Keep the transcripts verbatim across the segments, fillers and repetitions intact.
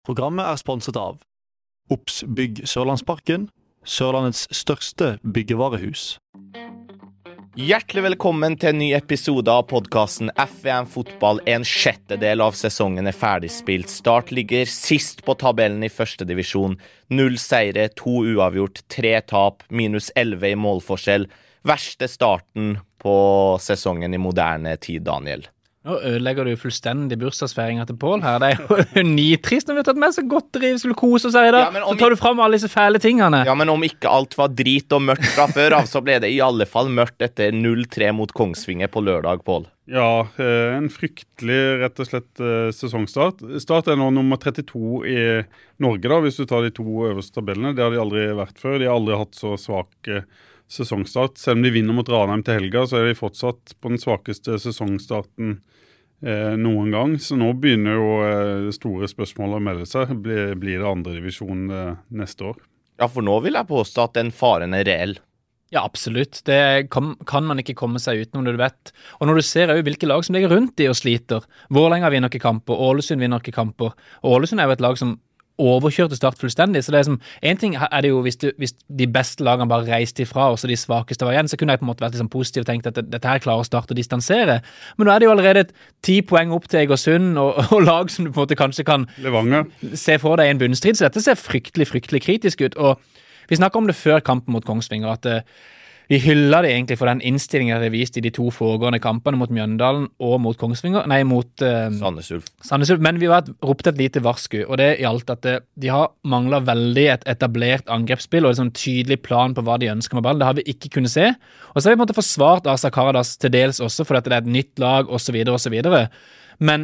Programmet er sponset av Ops Bygg Sørlandsparken, Sørlandets største byggevarehus. Hjertelig velkommen til en ny episode av podcasten F V M Fotball. En sjettedel av sesongen er ferdigspilt. Start ligger sist på tabellen i første divisjon. Null seire, to uavgjort, tre tap, minus elleve i målforskjell. Verste starten på sesongen i moderne tid, Daniel. Nå ødelegger du fullstendig bursdagsfeiringen til Paul her. Det er jo nitrist når vi har tatt med så godteri, vi skulle kose oss her i dag. Ja, så tar du frem alle disse fæle tingene. Ja, men om ikke alt var drit og mørkt fra før av, så ble det i alle fall mørkt etter null tre mot Kongsvinger på lørdag, Paul. Ja, en fryktelig, rett og slett, sesongstart. Start er nå nummer trettito i Norge, da, hvis du tar de to øverste tabellene. Det har de aldri vært før. De har aldri hatt så svak sesongstart. Selv om de vinner mot Ranheim til helga, så er de fortsatt på den svakeste sesongstarten eh, noen gang. Så nå begynner jo eh, store spørsmål å melde seg. Blir, blir det andre divisjon eh, neste år? Ja, for nå vil jeg påstå at den faren er reell. Ja, absolutt. Det kan, kan man ikke komme seg utenom, det du vet. Og når du ser jo hvilke lag som ligger rundt de og sliter. Vålerenga vinner ikke kamper, Ålesund vinner ikke kamper. Og Ålesund er jo et lag som overkjørte Start fullstendig, så det er som, en ting er det jo hvis, du, hvis de beste lagene bare reiste ifra og så de svakeste var igjen, så kunne jeg på en måte vært liksom positiv og tenkt at dette her klarer å starte og distansere, men nå er det jo allerede et ti poeng opp til Egersund og, og lag som du på en måte kanskje kan Levanger. Se for deg en bunnstrid, så dette ser fryktelig, fryktelig kritisk ut, og vi snakket om det før kampen mot Kongsvinger, at uh, vi hyller det egentlig for den innstillingen de vist i de to foregående kampene mot Mjøndalen og mot Kongsvinger, nei, mot uh, Sandnes Ulf. Sandnes Ulf, men vi var ropt et lite varsku, og det gjaldt at uh, de har manglet veldig et etablert angrepsspill og en sånn tydelig plan på hva de ønsker med ballen. Det har vi ikke kunnet se, og så har vi på en måte forsvart Asa Karadas til dels også, for at det er et nytt lag, og så videre, og så videre. Men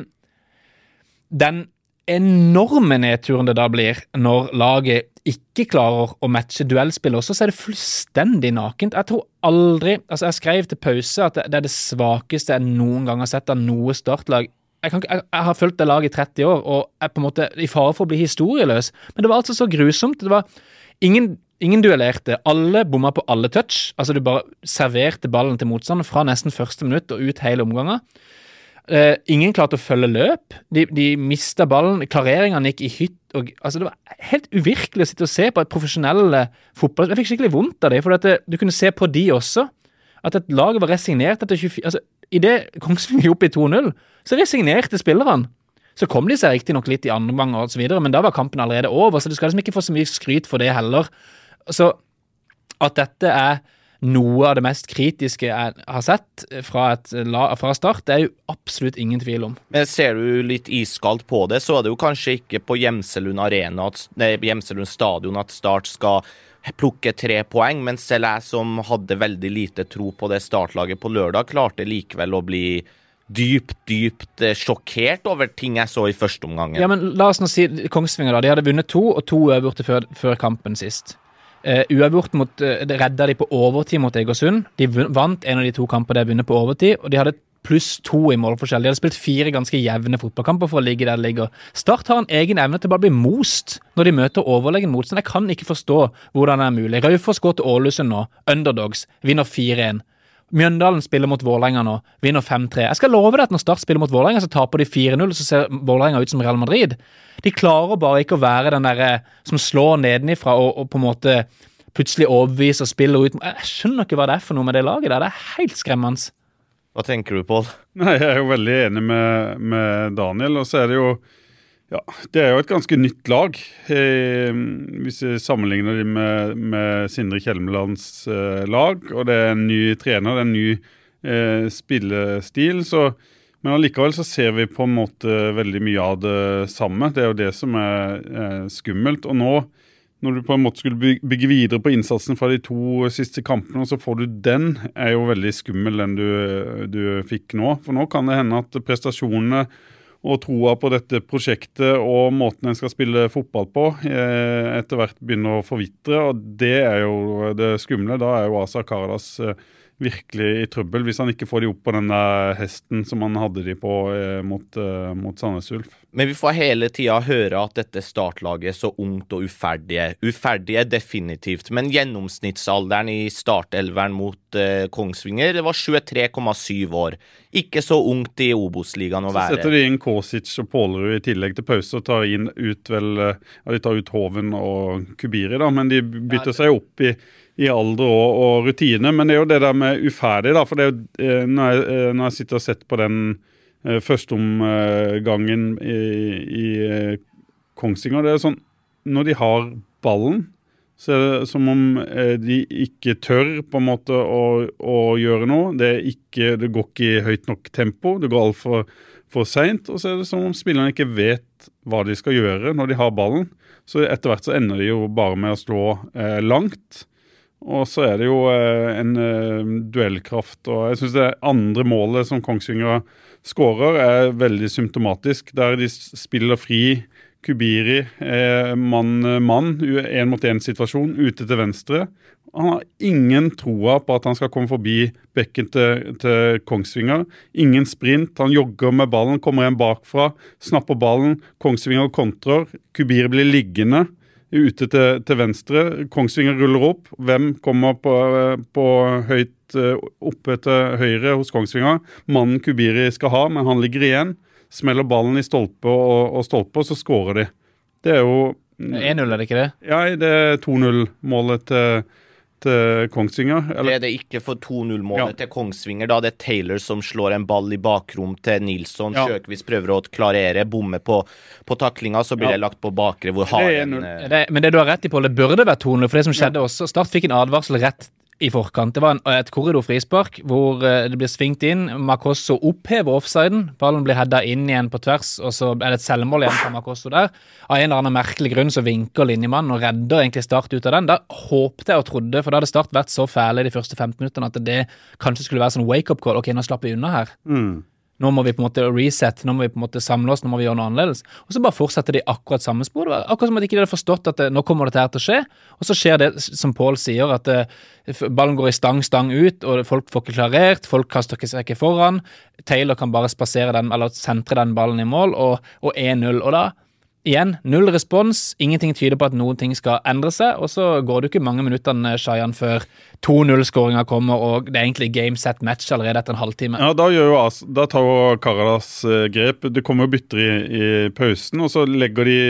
den enorme nedturen det da blir når laget ikke klarer å matche duellspill også, så er det fullstendig nakent. Jeg tror aldri, altså jeg skrev til pause at det, det er det svakeste jeg noen gang har sett av noe startlag. Jeg, kan, jeg, jeg har følt det laget i tretti år, og er på en måte i fare for å bli historieløs. Men det var altså så grusomt. Det var ingen, ingen duellerte. Alle bomma på alle touch. Altså du bare serverte ballen til motstanderen fra nesten første minutt og ut hele omgangen. Uh, ingen klarte å følge løp. De, de mistet ballen. Klareringene gikk i hytt. Og, altså, det var helt uvirkelig å sitte og se på et profesjonelle fotball. Jeg fikk skikkelig vondt av det, for at det, du kunne se på de også. At et lag var resignert etter tjuefire... Altså, i det Kongsvinger opp i to null, så resignerte spillerne. Så kom de seg riktig nok litt i andre omgang og så videre, men da var kampen allerede over, så du skal liksom ikke få så mye skryt for det heller. Så at dette er noe av det mest kritiske jeg har sett fra, et, fra start, det er jo absolutt ingen tvil om. Men ser du litt iskaldt på det, så er det jo kanskje ikke på Gjemselund Arena, at, nei, Gjemselund Stadion at Start skal plukke tre poeng, men selv jeg som hadde veldig lite tro på det startlaget på lørdag, klarte likevel å bli dypt, dypt sjokkert over ting jeg så i første omgangen. Ja, men la oss nå si Kongsvinger da, de hadde vunnet to og to uavgjorte før, før kampen sist. Uh, uavgjort mot, uh, redda de på overtid mot Egersund. De vant en av de to kamper de har vunnet på overtid, og de hadde pluss to i målforskjell. De hadde spilt fire ganske jevne fotballkamper for å ligge der de ligger. Start har en egen evne til å bare bli most når de møter overlegen motstand. Jeg kan ikke forstå hvordan det er mulig. Raufoss går til Ålesund nå, underdogs, vinner fire en. Mjøndalen spiller mot Vålerenga nå, vinner fem tre. Jeg skal love deg at når Start spiller mot Vålerenga, så taper de fire null, så ser Vålerenga ut som Real Madrid. De klarer bare ikke å være den der som slår nedenifra og, og på en måte plutselig overbeviser og spiller ut. Jeg skjønner ikke hva det er for noe med det laget der. Det er helt skremmende. Hva tenker du, Paul? Nei, jeg er jo veldig enig med, med Daniel, og så er det jo ja, det er jo et ganske nytt lag, eh, hvis vi sammenligner dem med, med Sindre Kjelmelands eh, lag, og det er en ny trener, det er en ny eh, spillestil, så, men allikevel så ser vi på en måte veldig mye av det samme. Det er jo det som er eh, skummelt, og nå, når du på en måte skulle bygge, bygge videre på innsatsen fra de to siste kampene, og så får du den, er jo veldig skummel den du, du fikk nå, for nå kan det hende at prestasjonene og troa på dette prosjektet og måten en skal spille fotball på eh, etter hvert begynner å forvitre, og det er jo det skumle. Da er jo Asa Karadas eh, virkelig i trøbbel hvis han ikke får de opp på den der hesten som han hadde de på eh, mot, eh, mot Sandnes Ulf. Men vi får hele tiden høre at dette startlaget er så ungt og uferdige. Uferdige definitivt, men gjennomsnittsalderen i startelveren mot eh, Kongsvinger det var tjuetre komma syv år. Ikke så ungt i Obos-ligaen å være. Så setter de inn Kosic og Pålerud i tillegg til pause og tar inn ut vel, ja, de tar ut Hoven og Kubiri da, men de bytter seg opp i i alder og, og rutine, men det er jo det der med uferdig da, for det er jo, eh, når, jeg, eh, når jeg sitter og sett på den eh, første omgangen i, i eh, Kongsvinger, det er sånn, når de har ballen, så er det som om eh, de ikke tør på en måte å, å gjøre noe, det, er ikke, det går ikke i høyt nok tempo, det går alt for, for sent, og så er det som om spillerne ikke vet hva de skal gjøre når de har ballen, så etter hvert så ender de jo bare med å slå eh, langt, og så er det jo eh, en eh, duellkraft, og jeg synes det andre målet som Kongsvinger skårer er veldig symptomatisk, der de spiller fri Kubiri, eh, mann-mann, en mot en situasjon, ute til venstre. Han har ingen troa på at han skal komme forbi bekken til, til Kongsvinger. Ingen sprint, han jogger med ballen, kommer en bakfra, snapper ballen, Kongsvinger kontrer, Kubiri blir liggende, ute til, til venstre, Kongsvinger ruller opp, hvem kommer på, på høyt oppe til høyre hos Kongsvinger? Mannen Kubiri skal ha, men han ligger igjen, smeller ballen i stolpe og, og stolpe, og så skårer de. Det er jo... en null, er det ikke det? Ja, det er to null-målet til, til Kongsvinger. Eller? Det er det ikke for to null-målet Ja. til Kongsvinger, da det er Taylor som slår en ball i bakrom til Nilsson, Ja. Sjøkvist prøver å klarere, bomme på, på taklinga, så blir Ja. det lagt på bakre, hvor Det er Haren... null. eh, Det, men det du har rett i, Paul, det burde vært to null, for det som skjedde også, Start fikk en advarsel rett i forkant. Det var en, et korridorfrispark hvor uh, det blir svingt inn, Makosso opphever offsiden, ballen blir headet inn igjen på tvers, og så er det et selvmål igjen fra Makosso der. Av en eller annen merkelig grunn så vinker linjemannen og redder egentlig Start ut av den. Da håpte jeg og trodde, for da hadde Start vært så fæle de første femten minutterne, at det kanskje skulle være sånn wake-up call. Ok, nå slapper vi unna her. Mm. Nå må vi på en måte reset, nå må vi på en måte samle oss, nå må vi gjøre noe annerledes. Og så bare fortsetter de akkurat samme spor. Det var akkurat som at de ikke hadde forstått at det, nå kommer det til å skje. Og så skjer det, som Paul sier, at det, ballen går i stang, stang ut, og folk får ikke klarert, folk kaster seg ikke foran. Taylor kan bare spasere den, eller sentre den ballen i mål, og, og en null. Og da, igjen, null respons, ingenting tyder på at noen ting skal endre seg, og så går det ikke mange minutterne, Shayan, før to null-skåringer kommer, og det er egentlig game set match allerede etter en halvtime. Ja, da, gjør jo, As- da tar jo Karadas eh, grep. Det kommer jo bytter i, i pausen, og så legger de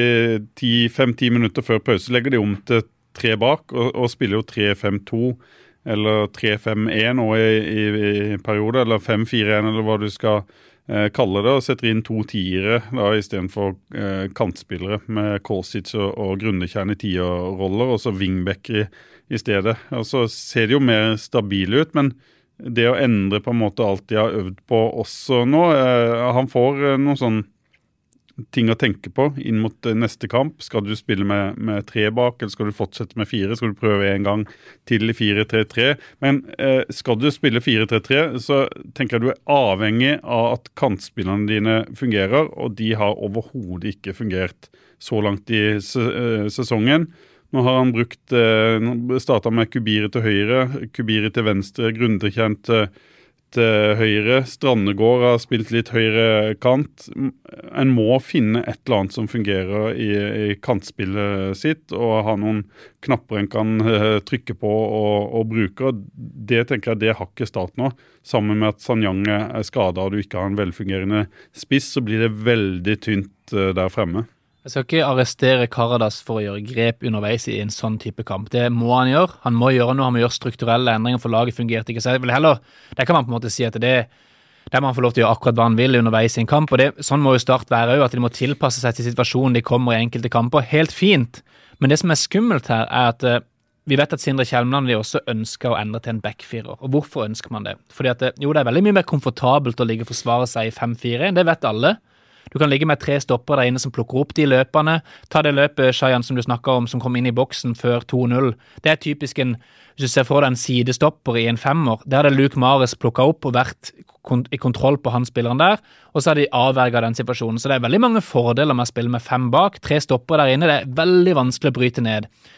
fem til ti minutter før pause, legger de om til tre bak, og, og spiller jo tre fem to, eller tre fem en nå i, i, i periode, eller fem fire en, eller hva du skal eh, kalle det, og setter inn to tiere da, i stedet for eh, kantspillere med Kosic og, og Grundekjern i tierroller, og så wingbacker i, i stedet. Og så ser det jo mer stabile ut, men det å endre på en måte alt de har øvd på også nå, eh, han får eh, noen sånn ting å tenke på inn mot neste kamp. Skal du spille med, med tre bak, eller skal du fortsette med fire? Skal du prøve en gang til i fire tre tre? Men eh, skal du spille fire tre tre, så tenker jeg du er avhengig av at kantspillerne dine fungerer, og de har overhodet ikke fungert så langt i se, eh, sesongen. Nå har han brukt, eh, startet med Kubiri til høyre, Kubiri til venstre, Grundekjern til til høyre, Strandegård har spilt litt høyre kant. En må finne et eller annet som fungerer i, i kantspillet sitt, og ha noen knapper en kan uh, trykke på og, og bruke. Det tenker jeg, det har ikke Start nå. Sammen med at Sanyang er skadet og du ikke har en velfungerende spiss, så blir det veldig tynt uh, der fremme. Jeg skal ikke arrestere Karadas for å gjøre grep underveis i en sånn type kamp. Det må han gjøre. Han må gjøre noe, han må gjøre strukturelle endringer, for laget fungerte ikke. Så jeg vil heller, det kan man på en måte si at det, der må han få lov til å gjøre akkurat hva han vil underveis i en kamp, og det, sånn må jo Start være jo, at de må tilpasse seg til situasjonen de kommer i enkelte kamper. Helt fint. Men det som er skummelt her, er at uh, vi vet at Sindre Kjelmeland de også ønsker å endre til en backfirer. Og hvorfor ønsker man det? Fordi at, jo, det er veldig mye mer komfortabelt å ligge og forsvare seg i fem fire, det vet alle. Du kan ligge med tre stopper der inne som plukker opp de løpene. Ta det løpet, Shayan, som du snakket om, som kom inn i boksen før to null. Det er typisk en, hvis du ser for deg en sidestopper i en femmer, der hadde Luke Mares plukket opp og vært kont- i kontroll på han spilleren der, og så har de avverget den situasjonen. Så det er veldig mange fordeler med å spille med fem bak, tre stopper der inne, det er veldig vanskelig å bryte ned.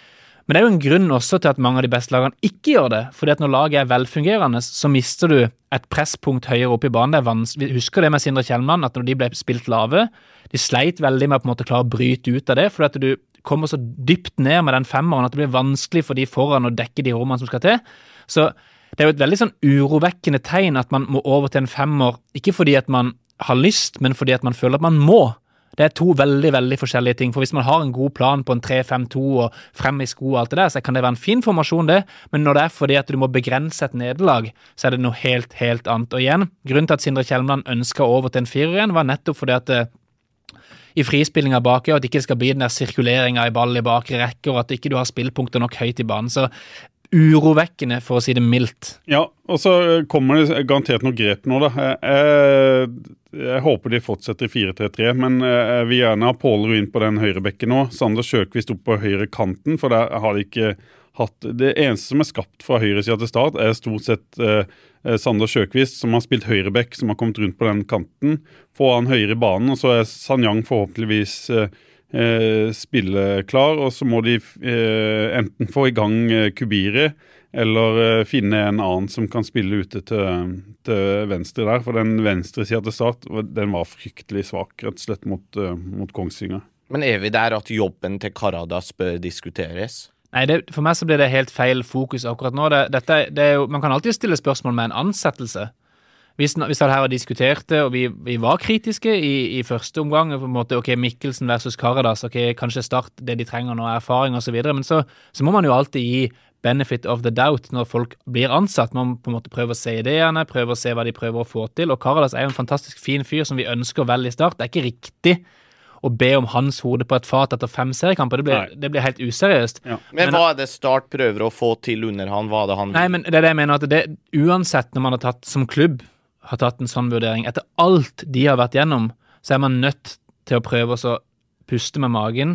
Men det er jo en grunn også til at mange av de beste lagene ikke gjør det, fordi at når laget er velfungerende, så mister du et presspunkt høyere opp i banen. Det er vanskelig. Vi husker det med Sindre Kjellmann, at når de ble spilt lave, de sleit veldig med å på en måte klare å bryte ut av det, fordi at du kommer så dypt ned med den femmeren at det blir vanskelig for de foran å dekke de rommene som skal til. Så det er jo et veldig sånn urovekkende tegn at man må over til en femmer, ikke fordi at man har lyst, men fordi at man føler at man må. Det er to veldig, veldig forskjellige ting, for hvis man har en god plan på en tre fem to og frem i sko og alt det der, så kan det være en fin formasjon det, men når det er fordi at du må begrense et nederlag, så er det noe helt, helt annet. Og igjen, grunnen til at Sindre Kjellmann ønsket over til en firer igjen, var nettopp fordi at i frispillinga bak, og at det ikke skal bli den der sirkuleringa i ball i bakre rekker, og at ikke du har spillpunkter nok høyt i banen, så urovekkende, for å si det mildt. Ja, og så kommer det garantert noe grep nå da. Jeg, jeg håper de fortsetter i fire tre tre, men jeg vil gjerne ha Pålerud inn på den høyre bekken nå. Sander Sjøkvist opp på høyre kanten, for der har de ikke hatt... Det eneste som er skapt fra høyre siden til start er stort sett eh, Sander Sjøkvist, som har spilt høyre bekk, som har kommet rundt på den kanten. Få han høyre i banen, og så er Sanyang forhåpentligvis... Eh, Eh, spille klar, og så må de eh, enten få i gang eh, Kubiri eller eh, finne en annen som kan spille ute til, til venstre der, for den venstre siden til start, den var fryktelig svak, rett og slett mot, uh, mot Kongsvinger. Men er vi der at jobben til Karadas bør diskuteres? Nei, det, for meg så blir det helt feil fokus akkurat nå. Det, dette, det er jo, man kan alltid stille spørsmål med en ansettelse. Hvis vi satt her og diskuterte, og vi, vi var kritiske i, i første omgang, på en måte, ok, Mikkelsen versus Karadas, ok, kanskje Start det de trenger nå, erfaring og så videre, men så, så må man jo alltid gi benefit of the doubt når folk blir ansatt. Man må på en måte prøve å se ideene, prøve å se hva de prøver å få til, og Karadas er jo en fantastisk fin fyr som vi ønsker vel i Start. Det er ikke riktig å be om hans hode på et fat etter fem seriekamper. Det blir, det blir helt useriøst. Ja. Men, men hva er det Start prøver å få til under han? Hva er det han... Nei, men det er det jeg mener, at det, uansett når man har tatt som klubb, har tatt en sånn vurdering. Etter alt de har vært gjennom, så er man nødt til å prøve å puste med magen,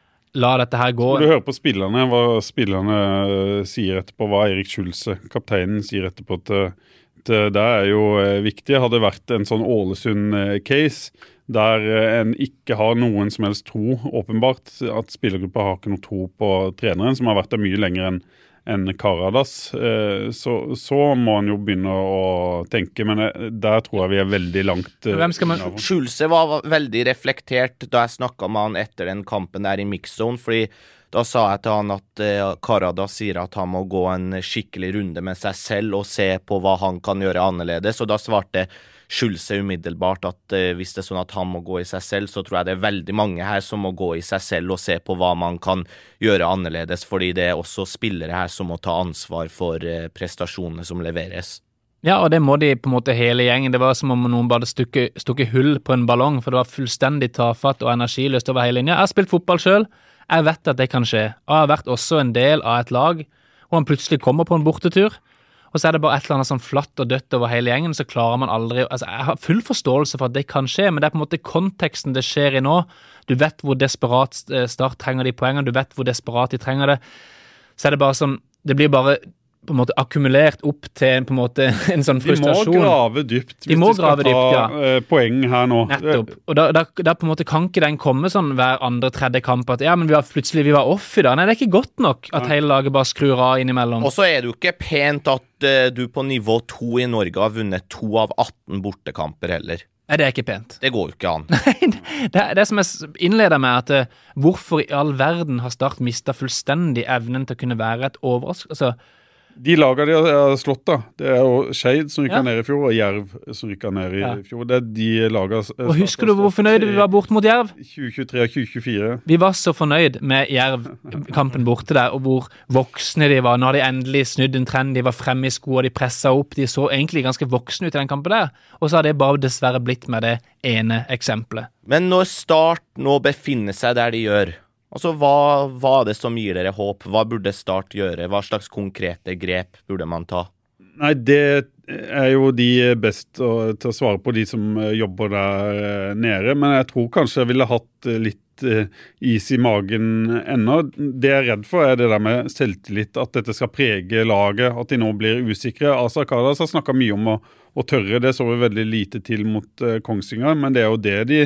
la dette her gå. Du hører på spillerne, hva spillerne sier etterpå, hva Erik Schulze, kapteinen, sier etterpå til, til det er jo viktig. Hadde det vært en sånn Ålesund-case, der en ikke har noen som helst tro, åpenbart, at spillergruppa har ikke noe tro på treneren, som har vært der mye lenger enn enn Karadas, så, så må han jo begynne å tenke, men der tror jeg vi er veldig langt. Hvem skal man... Schulze var veldig reflektert da jeg snakket med han etter den kampen der i mixzone, fordi da sa jeg til han at Karadas sier at han må gå en skikkelig runde med seg selv og se på hva han kan gjøre annerledes, og da svarte Schulze umiddelbart at eh, hvis det er sånn at han må gå i seg selv, så tror jeg det er veldig mange her som må gå i seg selv og se på hva man kan gjøre annerledes, fordi det er også spillere her som må ta ansvar for eh, prestasjonene som leveres. Ja, og det må de på en måte hele gjengen. Det var som om noen bare stukke, stukke hull på en ballong, for det var fullstendig tafatt og energiløst over hele linja. Jeg har spilt fotball selv, jeg vet at det kan skje. Jeg har vært også en del av et lag, og han plutselig kommer på en bortetur, og så er det bare et eller annet sånn flatt og dødt over hele gjengen, så klarer man aldri... Altså, jeg har full forståelse for at det kan skje, men det er på en måte konteksten det skjer i nå. Du vet hvor desperat Start trenger de poengene, du vet hvor desperat de trenger det. Så er det bare sånn... Det blir bare på en måte akkumulert opp til en, på en måte en sånn frustrasjon. De må grave dypt hvis de, de skal ta dypt, ja. poeng her nå. Nettopp. Og da, da, da på en måte kan ikke den komme sånn hver andre, tredje kamp at ja, men vi var plutselig vi var off i dag. Nei, det er ikke godt nok at hele laget bare skrur av innimellom. Og så er det jo ikke pent at uh, du på nivå to i Norge har vunnet to av atten bortekamper heller. Nei, det er ikke pent. Det går jo ikke an. Nei, det, det som jeg innleder med at uh, hvorfor i all verden har Start mistet fullstendig evnen til å kunne være et overraskelse? Altså, de lager de har slått da, det er jo Skeid som rykket ja. ned i fjor, og Jerv som rykket ned i ja. fjor. Det er de lager... Og husker du hvor fornøyde vi var bort mot Jerv? tjue tjuetre og tjue tjuefire. Vi var så fornøyd med Jerv-kampen borte der, og hvor voksne de var. Nå har de endelig snudd en trend, de var fremme i sko, og de presset opp. De så egentlig ganske voksne ut i den kampen der. Og så har det bare dessverre blitt med det ene eksempelet. Men når Start nå befinner seg der de gjør, altså, hva, hva er det som gir dere håp? Hva burde Start gjøre? Hva slags konkrete grep burde man ta? Nei, det er jo de best å, til å svare på, de som jobber der nede. Men jeg tror kanskje jeg ville hatt litt is i magen ennå. Det jeg er redd for er det der med selvtillit, at dette skal prege laget, at de nå blir usikre. Asa Karadas har snakket mye om å, å tørre, det så vi veldig lite til mot uh, Kongsvinger, men det er jo det de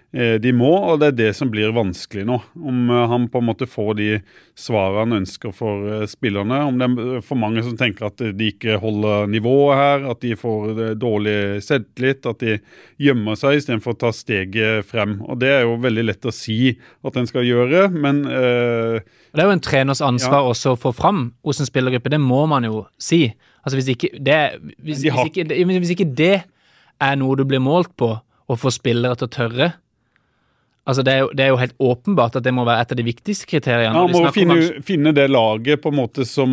de må, og det er det som blir vanskelig nå. Om han på en måte får de svarene han ønsker for spillerne, om det er for mange som tenker at de ikke holder nivået her, at de får dårlig selvtillit, at de gjemmer seg i stedet for å ta steget frem. Og det er jo veldig lett å si at en skal gjøre, men... Øh, det er jo en treners ansvar ja. Også å få fram hos en spillergruppe, det må man jo si. Altså hvis ikke det, hvis, de har... hvis ikke, hvis ikke det er noe du blir målt på, å få spillere til å tørre, altså det er, jo, det er jo helt åpenbart at det må være et av de viktigste kriteriene. Ja, han må finne, om... finne det laget på en måte som,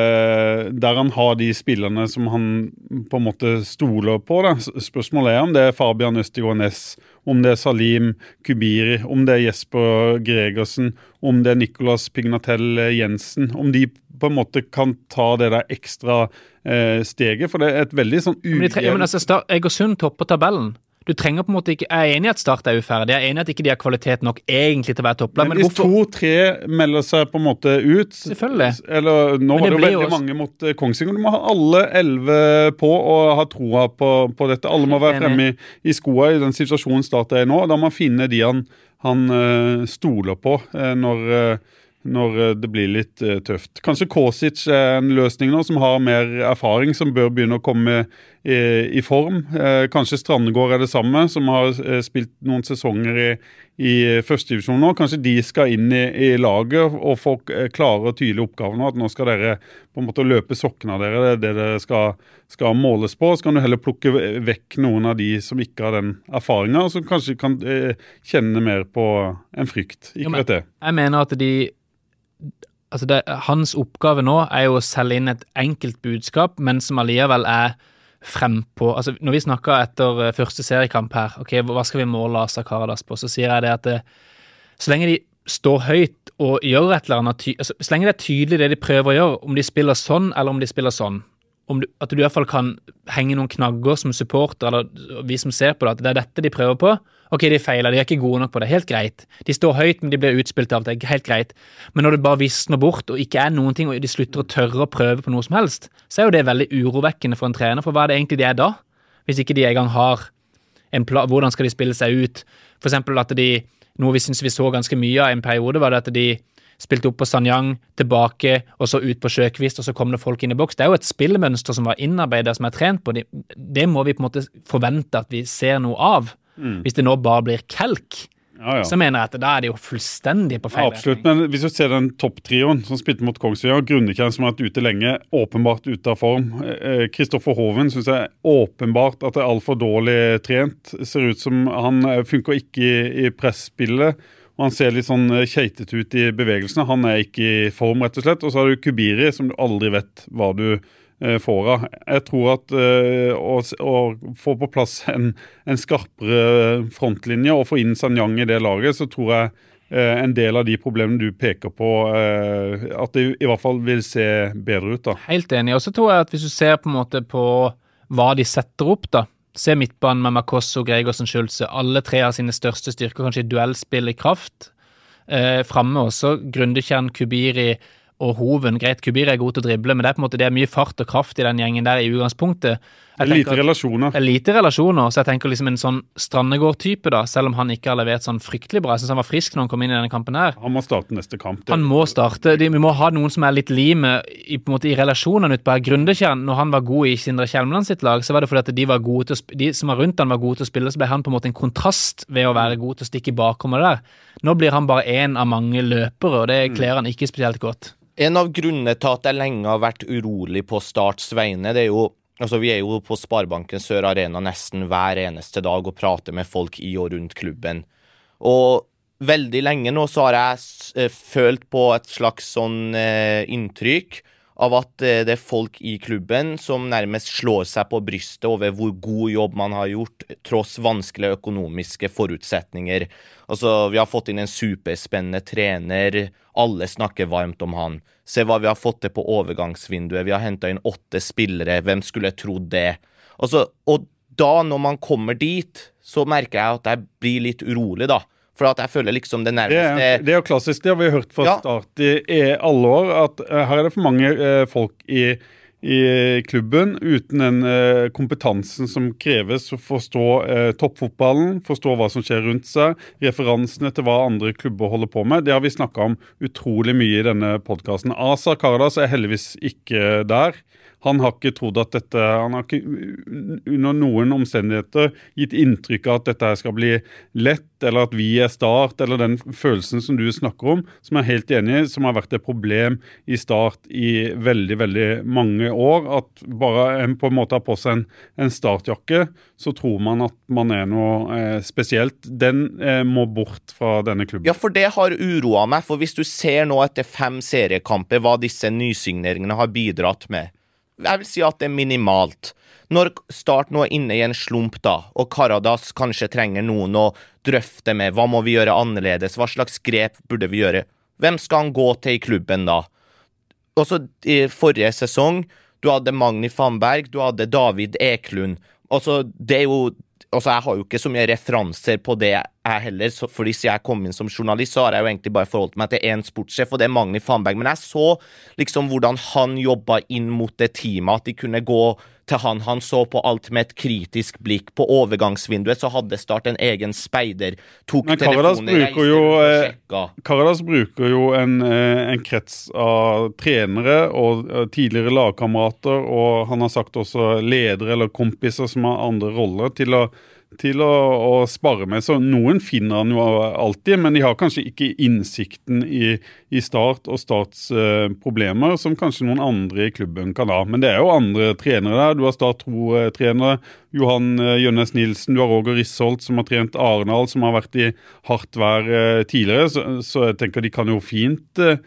eh, der han har de spillerne som han på en måte stoler på. Da. Spørsmålet er om det er Fabian Østigård Næss, om det er Salim Kubiri, om det er Jesper Gregersen, om det er Nicolas Pignatell Jensen, om de på en måte kan ta det der ekstra eh, steget, for det er et veldig sånn ujevnt... Men, tre... ja, men altså, Egersund topper tabellen. Du trenger på en måte ikke, jeg er enig i at Start er uferdig, jeg er enig i at ikke de har kvalitet nok egentlig til å være topplag. Men, men hvis hvorfor... to-tre melder seg på en måte ut, selvfølgelig. Eller nå var det, det veldig også... mange mot uh, Kongsvinger, du må ha alle elleve på og ha troa på, på dette. Alle må være fremme i, i skoa i den situasjonen Start er i nå, da må man finne de han, han uh, stoler på uh, når... Uh, når det blir litt uh, tøft. Kanskje Kosic er en løsning nå, som har mer erfaring, som bør begynne å komme i, i form. Uh, kanskje Strandegård er det samme, som har uh, spilt noen sesonger i, i første divisjon nå. Kanskje de skal inn i, i laget og få uh, klare og tydelige oppgaver nå, at nå skal dere på en måte løpe sokkene av dere, det er det dere skal, skal måles på. Så kan du heller plukke vekk noen av de som ikke har den erfaringen, og som kanskje kan uh, kjenne mer på en frykt. Ikke vet det. Jeg mener at de Altså det, hans oppgave nå er jo å selge inn et enkelt budskap, men som allikevel er frempå. Altså når vi snakker etter første seriekamp her, ok, hva skal vi måle Asa Karadas på? Så sier jeg det at det, så lenge de står høyt og gjør et eller annet, altså, så lenge det er tydelig det de prøver å gjøre, om de spiller sånn eller om de spiller sånn, om du, at du i hvert fall kan henge noen knagger som supporter, eller vi som ser på det, at det er dette de prøver på. Ok, de feiler, de er ikke gode nok på det, helt greit. De står høyt, men de blir utspilt av det, helt greit. Men når det bare visner bort, og ikke er noen ting, og de slutter å tørre å prøve på noe som helst, så er jo det veldig urovekkende for en trener, for hva er det egentlig de er da? Hvis ikke de en gang har en plan, hvordan skal de spille seg ut? For eksempel at de, noe vi synes vi så ganske mye av i en periode, var det at de spilte opp på Sanyang, tilbake, og så ut på Sjøkvist, og så kom det folk inn i boks. Det er jo et spillemønster som var innarbeidet, som er trent på. Det, det må vi på en måte forvente at vi ser noe av. Mm. Hvis det nå bare blir kelk, ja, ja. Så mener jeg at da er det jo fullstendig på feil. Ja, absolutt, men hvis du ser den topptrioen som spilte mot Kongsvinger, Grundekjær som har vært ute lenge, åpenbart ute av form. Kristoffer Hoven synes jeg åpenbart at det er alt for dårlig trent. Ser ut som han funker ikke i, i pressspillet, og han ser litt sånn kjeitet ut i bevegelsene. Han er ikke i form, rett og slett. Og så har du Kubiri, som du aldri vet hva du får av. Jeg tror at uh, å, å få på plass en, en skarpere frontlinje og få inn Sanyang i det laget, så tror jeg uh, en del av de problemene du peker på, uh, at det i hvert fall vil se bedre ut da. Helt enig, og så tror jeg at hvis du ser på en måte på hva de setter opp da, se midtbanen med Makosso, Gregersen, Schulze, alle tre har sine største styrker, kanskje i duellspill i kraft, uh, fremme også, Grundekjern, Kubiri, og Hoven, greit, Kubiri er god til å drible, men det er på en måte det er mye fart og kraft i den gjengen der i utgangspunktet. Jeg lite relasjoner. Det er lite relasjoner, så jeg tenker liksom en sånn Strandegård-type da, selv om han ikke har levert sånn fryktelig bra. Jeg synes han var frisk når han kom inn i denne kampen her. Han må starte neste kamp. Det. Han må starte. De, vi må ha noen som er litt lime i, på en måte, i relasjonene ut på Grundekjern. Når han var god i Sindre Kjelmeland sitt lag, så var det fordi at de, var gode til å, de som var rundt han var gode til å spille, så ble han på en måte en kontrast ved å være god til å stikke bakom det der. Nå blir han bare en av mange løpere, og det kler han ikke spesielt godt. En av grunnene til at jeg lenge har vært urolig på Starts vegne, det er jo, altså vi er jo på Sparebanken Sør Arena nesten hver eneste dag og prater med folk i og rundt klubben. Og veldig lenge nå så har jeg følt på et slags sånn eh, inntrykk av at eh, det er folk i klubben som nærmest slår seg på brystet over hvor god jobb man har gjort, tross vanskelige økonomiske forutsetninger. Altså, vi har fått inn en superspennende trener, alle snakker varmt om han. Se hva vi har fått til på overgangsvinduet, vi har hentet inn åtte spillere, hvem skulle trodd det? Altså, og da når man kommer dit, så merker jeg at jeg blir litt urolig da. For at jeg føler liksom det nærmeste... Det er, det er jo klassisk, det har vi hørt fra ja. Start i, i alle år, at uh, her er det for mange uh, folk i, i klubben, uten den eh, kompetansen som kreves for å forstå eh, toppfotballen, forstå hva som skjer rundt seg, referansene til hva andre klubber holder på med. Det har vi snakket om utrolig mye i denne podcasten. Asa Karadas er heldigvis ikke der. Han har ikke trodd at dette, han har ikke under noen omstendigheter gitt inntrykk av at dette skal bli lett, eller at vi er Start, eller den følelsen som du snakker om, som er helt enig i, som har vært et problem i Start i veldig, veldig mange år, at bare en på en måte har på seg en, en startjakke, så tror man at man er noe eh, spesielt. Den eh, må bort fra denne klubben. Ja, for det har uroet meg, for hvis du ser nå etter fem seriekamper hva disse nysigneringene har bidratt med, jeg vil si at det er minimalt. Når Start nå er inne i en slump da, og Karadas kanskje trenger noen å drøfte med, hva må vi gjøre annerledes, hva slags grep burde vi gjøre? Hvem skal han gå til i klubben da? Også i forrige sesong, du hadde Magni Famberg, du hadde David Eklund. Altså, det er jo, altså jeg har jo ikke så mye referanser på det jeg heller, så for hvis jeg kom inn som journalist, så har jeg jo egentlig bare forholdt meg til en sportssjef, og det er Magni Famberg. Men jeg så liksom hvordan han jobbet inn mot det teamet, at de kunne gå til han. Han så på alt med et kritisk blikk. På overgangsvinduet så hadde Start en egen speider, tok Men Karadas telefoner, reiste jo, rundt og eh, sjekka. Karadas bruker jo en, eh, en krets av trenere og eh, tidligere lagkamerater, og han har sagt også ledere eller kompiser som har andre roller til å til å, å spare med, så noen finner han jo alltid, men de har kanskje ikke innsikten i, i Start og Starts eh, problemer, som kanskje noen andre i klubben kan ha. Men det er jo andre trenere der. Du har Start to-trenere, Johan eh, Jønnes Nilsen, du har Roger Risholt, som har trent Arendal, som har vært i hardt vær eh, tidligere, så, så jeg tenker de kan jo fint eh,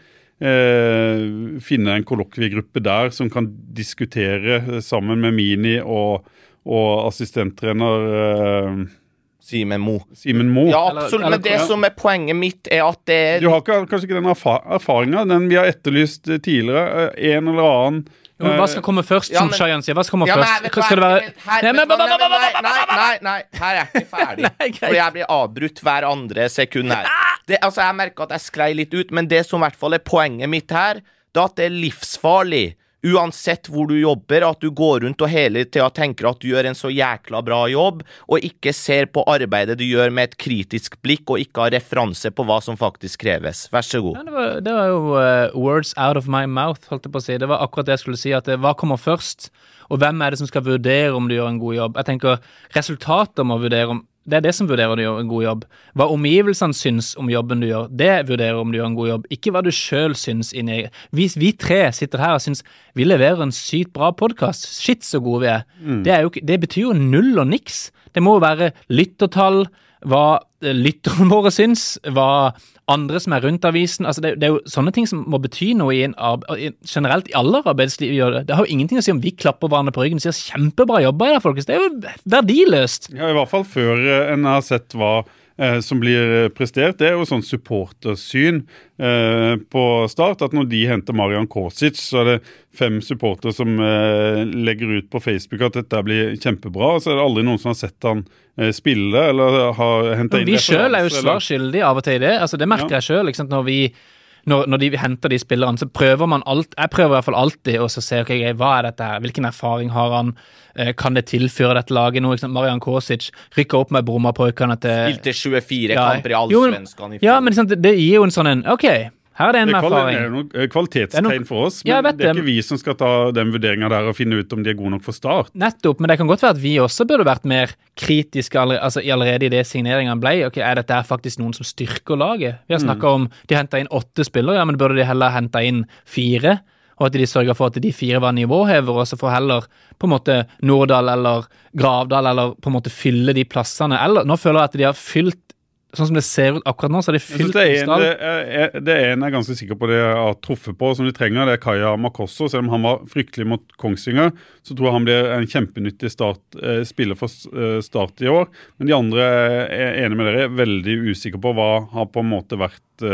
finne en kollokviegruppe der, som kan diskutere sammen med Mini og og assistenttrener eh, Simen Mo. Simen Mo. Ja, absolutt, men det som er poenget mitt er at det er... Du har ikke, kanskje ikke den erfar erfaringen, den vi har etterlyst tidligere, en eller annen. Jo, men hva skal komme først, Ja, som men- Shayan sier? Hva skal komme Ja, men først? vet du hva, Skal det være... her- her- Nei, men- vet du hva, nei, nei, nei, nei, nei, her er jeg ikke ferdig. Nei, greit. For jeg blir avbrutt hver andre sekund her. Det, altså, jeg merker at jeg sklei litt ut, men det som i hvert fall er poenget mitt her, det er at det er livsfarlig. Uansett hvor du jobber, at du går rundt og hele tiden tenker at du gjør en så jækla bra jobb, og ikke ser på arbeidet du gjør med et kritisk blikk, og ikke har referanse på hva som faktisk kreves. Vær så god. Ja, det, var, det var jo uh, words out of my mouth, holdt jeg på å si. Det var akkurat det jeg skulle si, at det, hva kommer først? Og hvem er det som skal vurdere om du gjør en god jobb? Jeg tenker, resultater må vurdere om det er det som vurderer om du gjør en god jobb. Hva omgivelsene syns om jobben du gjør, det vurderer om du gjør en god jobb. Ikke hva du selv syns inni. Hvis vi tre sitter her og syns vi leverer en sykt bra podcast, shit så gode vi er. Mm. Det, er jo, det betyr jo null og niks. Det må jo være lyttertall, hva lytterne våre syns, hva andre som er rundt avisen. Altså det, det er jo sånne ting som må bety noe i en generelt i alle arbeidsliv gjør det. Det har jo ingenting å si om vi klapper hverandre på ryggen og sier kjempebra jobba i det, folkens. Det er jo verdiløst. Ja, i hvert fall før en har sett hva eh, som blir prestert. Det er jo sånn supportersyn eh, på Start, at når de henter Marian Kosic, så er det fem supporter som eh, legger ut på Facebook at dette blir kjempebra, så er det aldri noen som har sett han eh, spille, eller har hentet inn Vi selv er jo referanser, svar eller- skyldig av og til i det. Altså det merker Ja. jeg selv, ikke sant, når vi Når, når de henter de spillerne, så prøver man alt, jeg prøver i hvert fall alltid å se, ok, hva er dette her, hvilken erfaring har han, eh, kan det tilføre dette laget noe, ikke sant, Marian Kosic rykker opp med Bromma-pojkene til... Spilte tjuefire Ja. kamper i Jo, men- allsvenskan i Ja, fjor. men ikke sant, det, det gir jo en sånn en, ok, her er det en Det med er kvali- erfaring. det er noe kvalitetstegn Det er noe- for oss, men Ja, jeg vet det er det. ikke vi som skal ta den vurderingen der og finne ut om de er gode nok for Start. Nettopp, men det kan godt være at vi også burde vært mer kritiske aller, altså, i allerede i det signeringen ble. Ok, er dette her faktisk noen som styrker laget? Vi har snakket om, de hentet inn åtte spillere, ja, men burde de heller hentet inn fire? Og at de sørger for at de fire var nivåhever, og så får heller på en måte Nordahl eller Gravdal eller på en måte fylle de plassene. Eller, nå føler jeg at de har fylt, sånn som det ser ut akkurat nå, så har de Jeg synes fylt det, er en, stall. det, er, det er en jeg er ganske sikker på det jeg har truffet på, som de trenger, det er Kaja Makosso. Selv om han var fryktelig mot Kongsvinger, så tror jeg han blir en kjempenyttig start, eh, spiller for eh, Start i år. Men de andre er enig med dere, er veldig usikre på hva har på en måte vært eh,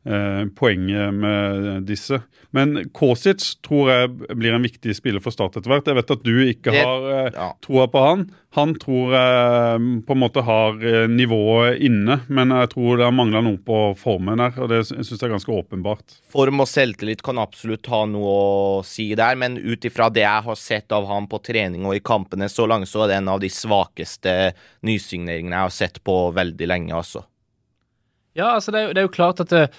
eh, poenget med disse. Men Kosic tror jeg blir en viktig spiller for Start etter hvert. Jeg vet at du ikke Det, har eh, ja. troa på han. Han tror jeg på en måte har eh, nivået inne, men jeg tror det mangler noe på formen der, og det synes jeg er ganske åpenbart. Form og selvtillit kan absolutt ha noe å si der, men ut ifra det jeg har sett av ham på trening og i kampene så langt, så er det en av de svakeste nysigneringene jeg har sett på veldig lenge, altså. Ja, altså det er, jo- det er jo klart at det,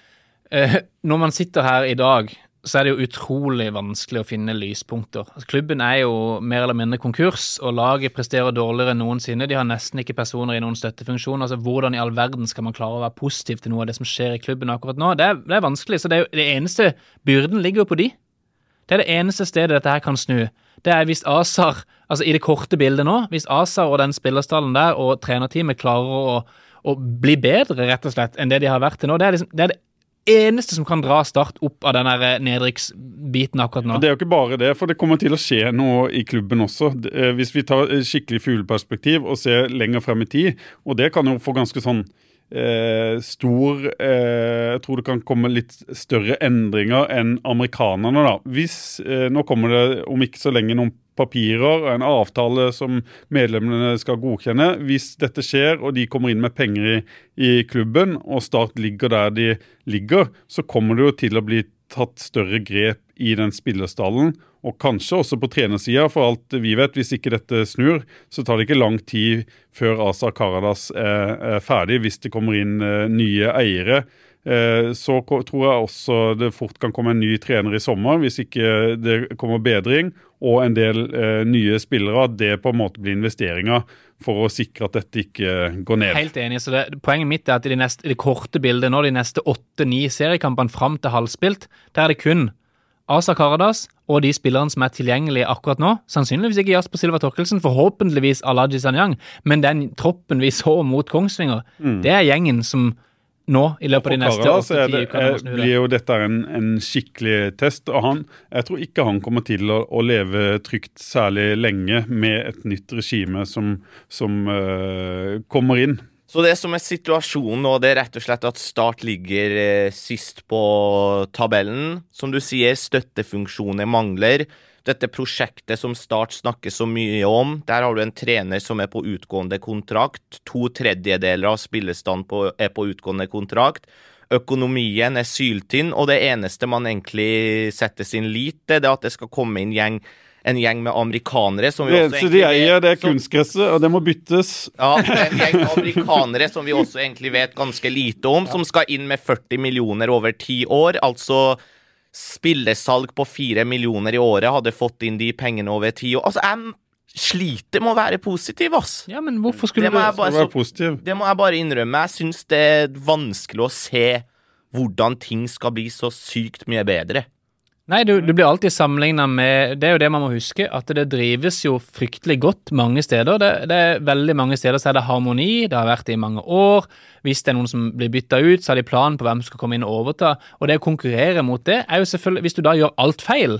eh, når man sitter her i dag, så er det jo utrolig vanskelig å finne lyspunkter. Altså, klubben er jo mer eller mindre konkurs, og laget presterer dårligere enn noensinne. De har nesten ikke personer i noen støttefunksjon. Altså, hvordan i all verden skal man klare å være positiv til noe av det som skjer i klubben akkurat nå? Det er, det er vanskelig, så det, er jo, det eneste byrden ligger jo på de. Det er det eneste stedet dette her kan snu. Det er hvis Azar, altså i det korte bildet nå, hvis Azar og den spillerstallen der og trenerteamet klarer å, å bli bedre, rett og slett, enn det de har vært til nå. Det er, liksom, det er det eneste som kan dra Start opp av den der nedrykksbiten akkurat nå. Det er jo ikke bare det, for det kommer til å skje noe i klubben også. Det- eh, Hvis vi tar et skikkelig fugleperspektiv og ser lenger frem i tid, og det kan jo få ganske sånn eh, stor eh, Jeg tror det kan komme litt større endringer enn amerikanerne da. Hvis, eh, nå kommer det om ikke så lenge noen papirer og en avtale som medlemmene skal godkjenne. Hvis dette skjer, og de kommer inn med penger i, i klubben, og Start ligger der de ligger, så kommer det jo til å bli tatt større grep i den spillerstallen, og kanskje også på trenersida, for alt vi vet, hvis ikke dette snur, så tar det ikke lang tid før Azar Karadas er, er ferdig, hvis det kommer inn eh, nye eiere. Eh, så ko- tror jeg også det fort kan komme en ny trener i sommer, hvis ikke det kommer bedring, og en del eh, nye spillere, at det på en måte blir investeringer for å sikre at dette ikke går ned. Helt enig, så det, poenget mitt er at i det, neste, i det korte bildet nå, de neste åtte-ni seriekampene frem til halvspilt, der er det kun Azar Karadas og de spillerne som er tilgjengelige akkurat nå, sannsynligvis ikke Jasper Silva Torkelsen, forhåpentligvis Aladji Sanyang, men den troppen vi så mot Kongsvinger, Mm. det er gjengen som nå, i løpet av de For neste Karadas er åtte-ti det, ukene, er, må snu blir det. jo dette en, en skikkelig test, og han, jeg tror ikke han kommer til å, å leve trygt særlig lenge med et nytt regime som, som eh, kommer inn. Så det som er situasjonen nå, det er rett og slett at Start ligger eh, sist på tabellen. Som du sier, støttefunksjoner mangler. Dette prosjektet som Start snakker så mye om, der har du en trener som er på utgående kontrakt. To tredjedeler av spillestand på, er på utgående kontrakt. Økonomien er syltynn, og det eneste man egentlig setter sin lit til, det er at det skal komme inn gjeng en gjeng med amerikanere som vi Det også eneste egentlig de eier, det er vet- som- kunstgresset, og det må byttes. Ja, det er en gjeng amerikanere som vi også egentlig vet ganske lite om, som skal inn med førti millioner over ti år, altså spillesalg på fire millioner i året hadde fått inn de pengene over ti år. Altså, jeg sliter med å være positiv, ass. Ja, men hvorfor skulle Det må du... jeg Skal bare, være så, positiv. det må jeg bare innrømme. Jeg synes det er vanskelig å se hvordan ting skal bli så sykt mye bedre. Nei, du, du blir alltid sammenlignet med, det er jo det man må huske, at det drives jo fryktelig godt mange steder. Det, det er veldig mange steder så er det harmoni, det har vært det i mange år. Hvis det er noen som blir byttet ut, så har de planen på hvem som skal komme inn og overta. Og det å konkurrere mot det er jo selvfølgelig, hvis du da gjør alt feil,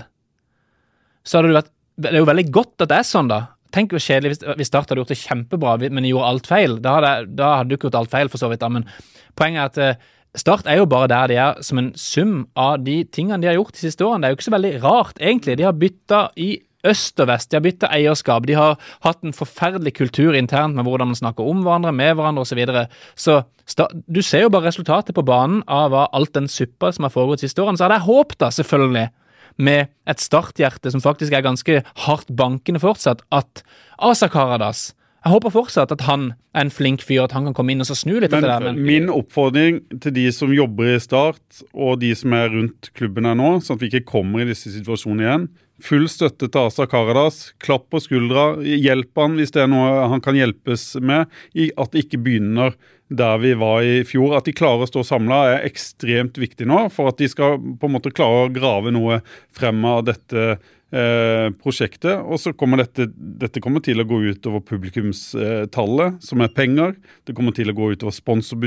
så hadde det vært, det er jo veldig godt at det er sånn da. Tenk hvor kjedelig hvis, hvis Start hadde gjort det kjempebra, men de gjorde alt feil. Da hadde, da hadde du ikke gjort alt feil for så vidt da, men poenget er at eh, Start er jo bare der de er som en sum av de tingene de har gjort de siste årene. Det er jo ikke så veldig rart, egentlig. De har byttet i øst og vest, de har byttet eierskap, de har hatt en forferdelig kultur internt med hvordan man snakker om hverandre, med hverandre og så videre. Så Start, du ser jo bare resultatet på banen av hva alt den suppa som har foregått de siste årene. Så hadde jeg håpet da, selvfølgelig, med et starthjerte som faktisk er ganske hardt bankende fortsatt, at Azar Karadas, jeg håper fortsatt at han er en flink fyr, at han kan komme inn og så snu litt Men, etter det. Men min oppfordring til de som jobber i Start, og de som er rundt klubben her nå, sånn at vi ikke kommer i disse situasjonene igjen, full støtte til Azar Karadas, klapp på skuldra, hjelp han hvis det er noe han kan hjelpes med, i at det ikke begynner der vi var i fjor. At de klarer å stå samlet er ekstremt viktig nå, for at de skal på en måte klare å grave noe frem av dette eh, prosjektet. Og så kommer dette, dette kommer til å gå ut over publikumstallet, som er penger. Det kommer til å gå ut over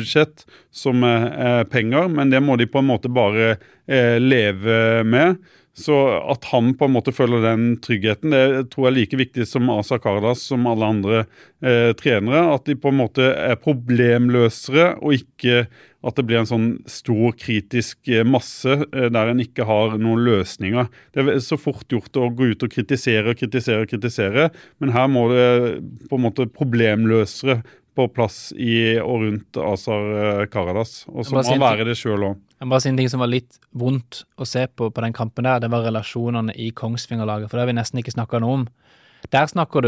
sponsorbudsjett, som er, er penger, men det må de på en måte bare eh, leve med. Så at han på en måte føler den tryggheten, det tror jeg er like viktig som Asa Karadas, som alle andre eh, trenere, at de på en måte er problemløsere, og ikke at det blir en sånn stor kritisk masse eh, der en ikke har noen løsninger. Det er så fort gjort å gå ut og kritisere, kritisere, kritisere, men her må det på en måte problemløsere på plass i og rundt Azar Karadas, og så må han være det selv også. Jeg må bare si en ting som var litt vondt å se på på den kampen der, det var relasjonene i Kongsvinger-laget, for det har vi nesten ikke snakket noe om. Der snakker du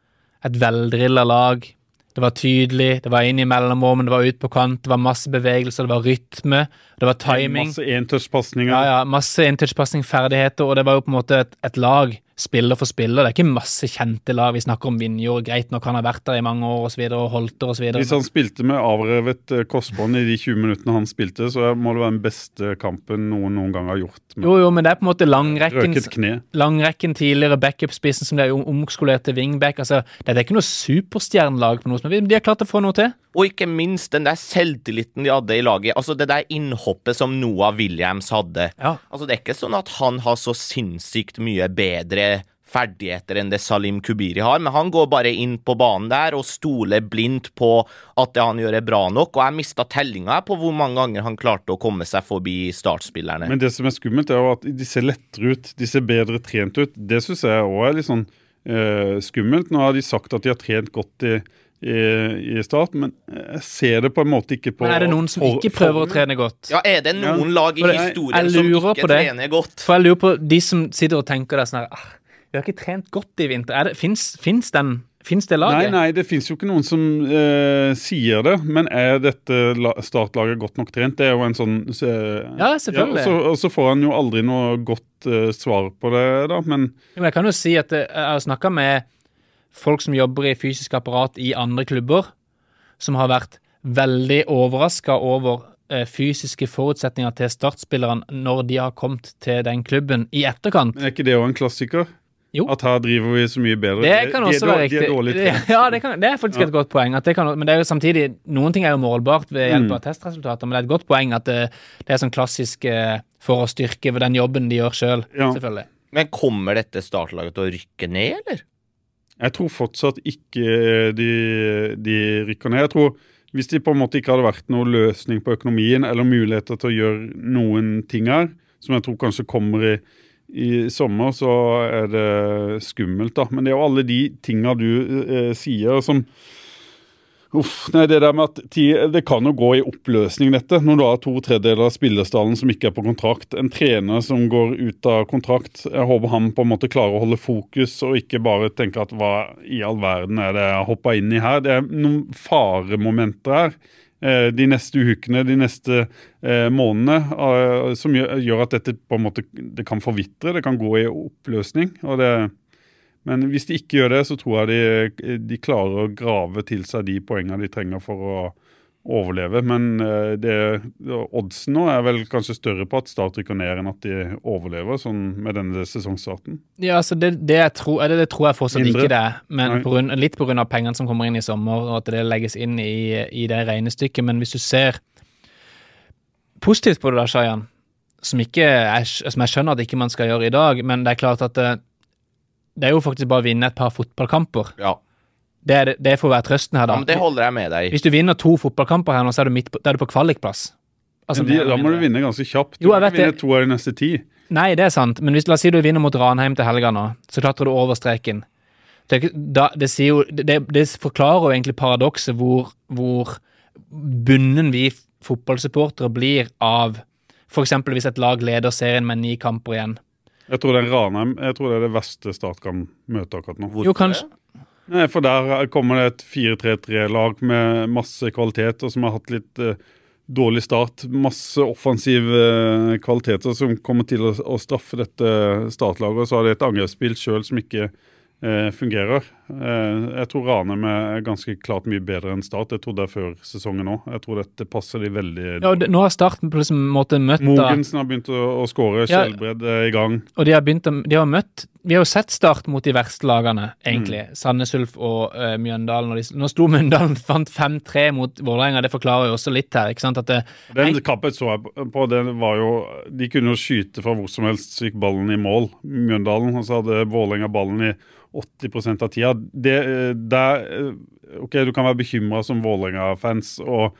et veldrillet lag, det var tydelig, det var inn i mellomrommet, det var ut på kant, det var masse bevegelser, det var rytme, det var timing. Masse en-touch-passninger. Ja, ja, masse en-touch-passning, ferdigheter, og det var jo på en måte et, et lag, spiller for spiller. Det er ikke masse kjente lag. Vi snakker om Vinjord, greit nok, han har vært der i mange år og så videre, og Holter og så videre. Hvis han spilte med avrevet korsbånd i de tjue minuttene han spilte, så må det være den beste kampen noen noen gang har gjort. Jo, jo, men det er på en måte langrekken, røket kne. Langrekken tidligere backup-spissen som de er omskolert til wingback. Altså, det er ikke noe superstjernelag på noe som de har klart å få noe til. Og ikke minst den der selvtilliten de hadde i laget. Altså det der innhoppet som Noah Williams hadde. Ja. Altså det er ikke sånn at han har så sinnssykt mye bedre ferdigheter enn det Salim Kubiri har, men han går bare inn på banen der og stoler blindt på at det han gjør er bra nok, og jeg mistet tellinga på hvor mange ganger han klarte å komme seg forbi startspillerne. Men det som er skummelt er jo at de ser lettere ut, de ser bedre trent ut. Det synes jeg også er litt sånn uh, skummelt. Nå har de sagt at de har trent godt i I, i start, men jeg ser det på en måte ikke på... Men er det noen som ikke prøver å trene godt? Ja, er det noen ja. lag i det, historien som ikke trener godt? For jeg lurer på de som sitter og tenker det sånn her, ah, vi har ikke trent godt i vinter. Er det, finnes, finnes, den, finnes det laget? Nei, nei, det finnes jo ikke noen som eh, sier det, men er dette startlaget godt nok trent? Det er jo en sånn... Så, ja, selvfølgelig. Ja, og, så, og så får han jo aldri noe godt uh, svar på det da, men... Jo, jeg kan jo si at jeg har snakket med folk som jobber i fysisk apparat i andre klubber, som har vært veldig overrasket over eh, fysiske forutsetninger til startspillerne når de har kommet til den klubben i etterkant. Men er ikke det jo en klassiker? Jo. At her driver vi så mye bedre. Det kan også de, de, være riktig. De er dårlig trent. Ja, det, kan, det er faktisk ja. et godt poeng. At det kan, men det er jo samtidig, noen ting er jo målbart ved hjelp av mm. testresultater, men det er et godt poeng at det, det er sånn klassisk eh, for å styrke den jobben de gjør selv, ja. selvfølgelig. Men kommer dette startlaget til å rykke ned, eller? Jeg tror fortsatt ikke de, de rykker ned. Jeg tror hvis de på en måte ikke hadde vært noen løsning på økonomien eller muligheter til å gjøre noen ting her, som jeg tror kanskje kommer i, i sommer, så er det skummelt da. Men det er jo alle de tingene du eh, sier som Uff, nei, det der med at det kan jo gå i oppløsning dette, når du har to tredjedeler av spillerstallen som ikke er på kontrakt, en trener som går ut av kontrakt. Jeg håper han på en måte klarer å holde fokus og ikke bare tenke at hva i all verden er det jeg hopper inn i her. Det er noen faremomenter her de neste ukene, de neste eh, månedene, som gjør, gjør at dette på en måte det kan forvitre, det kan gå i oppløsning, og det Men hvis de ikke gjør det, så tror jeg de, de klarer å grave til seg de poengene de trenger for å overleve. Men det, oddsen nå er vel kanskje større på at Start rykker ned enn at de overlever sånn med denne sesongstarten. Ja, altså det, det, jeg tror, det, det tror jeg fortsatt Mindre. ikke det, men på grunn, litt på grunn av pengene som kommer inn i sommer, og at det legges inn i, i det regnestykket. Men hvis du ser positivt på det da, Shayan, som, ikke er, som jeg skjønner at ikke man skal gjøre i dag, men det er klart at det, det er jo faktisk bare å vinne et par fotballkamper. Ja. Det er, det får være trøsten her da. Ja, men det holder jeg med deg. Hvis du vinner to fotballkamper her nå, så er du, midt på, er du på kvalikplass. Altså, de, da må du vinne ganske kjapt. Du jo, kan vinne to av de neste ti. Nei, det er sant. Men hvis la oss si du vinner mot Ranheim til helga nå, så klatrer du over streken. Det, da, det, sier jo, det, det forklarer jo egentlig paradokset hvor, hvor bunnen vi fotballsupportere blir av for eksempel hvis et lag leder serien med ni kamper igjen. Jeg tror det er Ranheim, jeg tror det er det verste Start kan møte akkurat nå. Hvorfor jo, kanskje. Nei, for der kommer det et fire tre tre-lag med masse kvalitet, og som har hatt litt uh, dårlig start. Masse offensive uh, kvaliteter som kommer til å, å straffe dette startlaget, og så har det et angrepsspill selv som ikke uh, fungerer. Uh, jeg tror Ranheim er ganske klart mye bedre enn Start. Jeg trodde det før sesongen nå. Jeg tror dette passer de veldig... Ja, det, nå har Start på en måte møtt... Mogensen har begynt å, å skåre, Skjelbred er i gang. Og de har, begynt å, de har møtt vi har jo sett Start mot de verste lagene, egentlig. Mm. Sandnes Ulf og uh, Mjøndalen. Og de, nå sto Mjøndalen fant fem tre mot Vålerenga, det forklarer jo også litt her, ikke sant? At det, den kappen så jeg på, den var jo, de kunne jo skyte fra hvor som helst, så gikk ballen i mål, Mjøndalen, og så hadde Vålerenga ballen i åtti prosent av tida. Det, der, ok, du kan være bekymret som Vålerenga-fans, og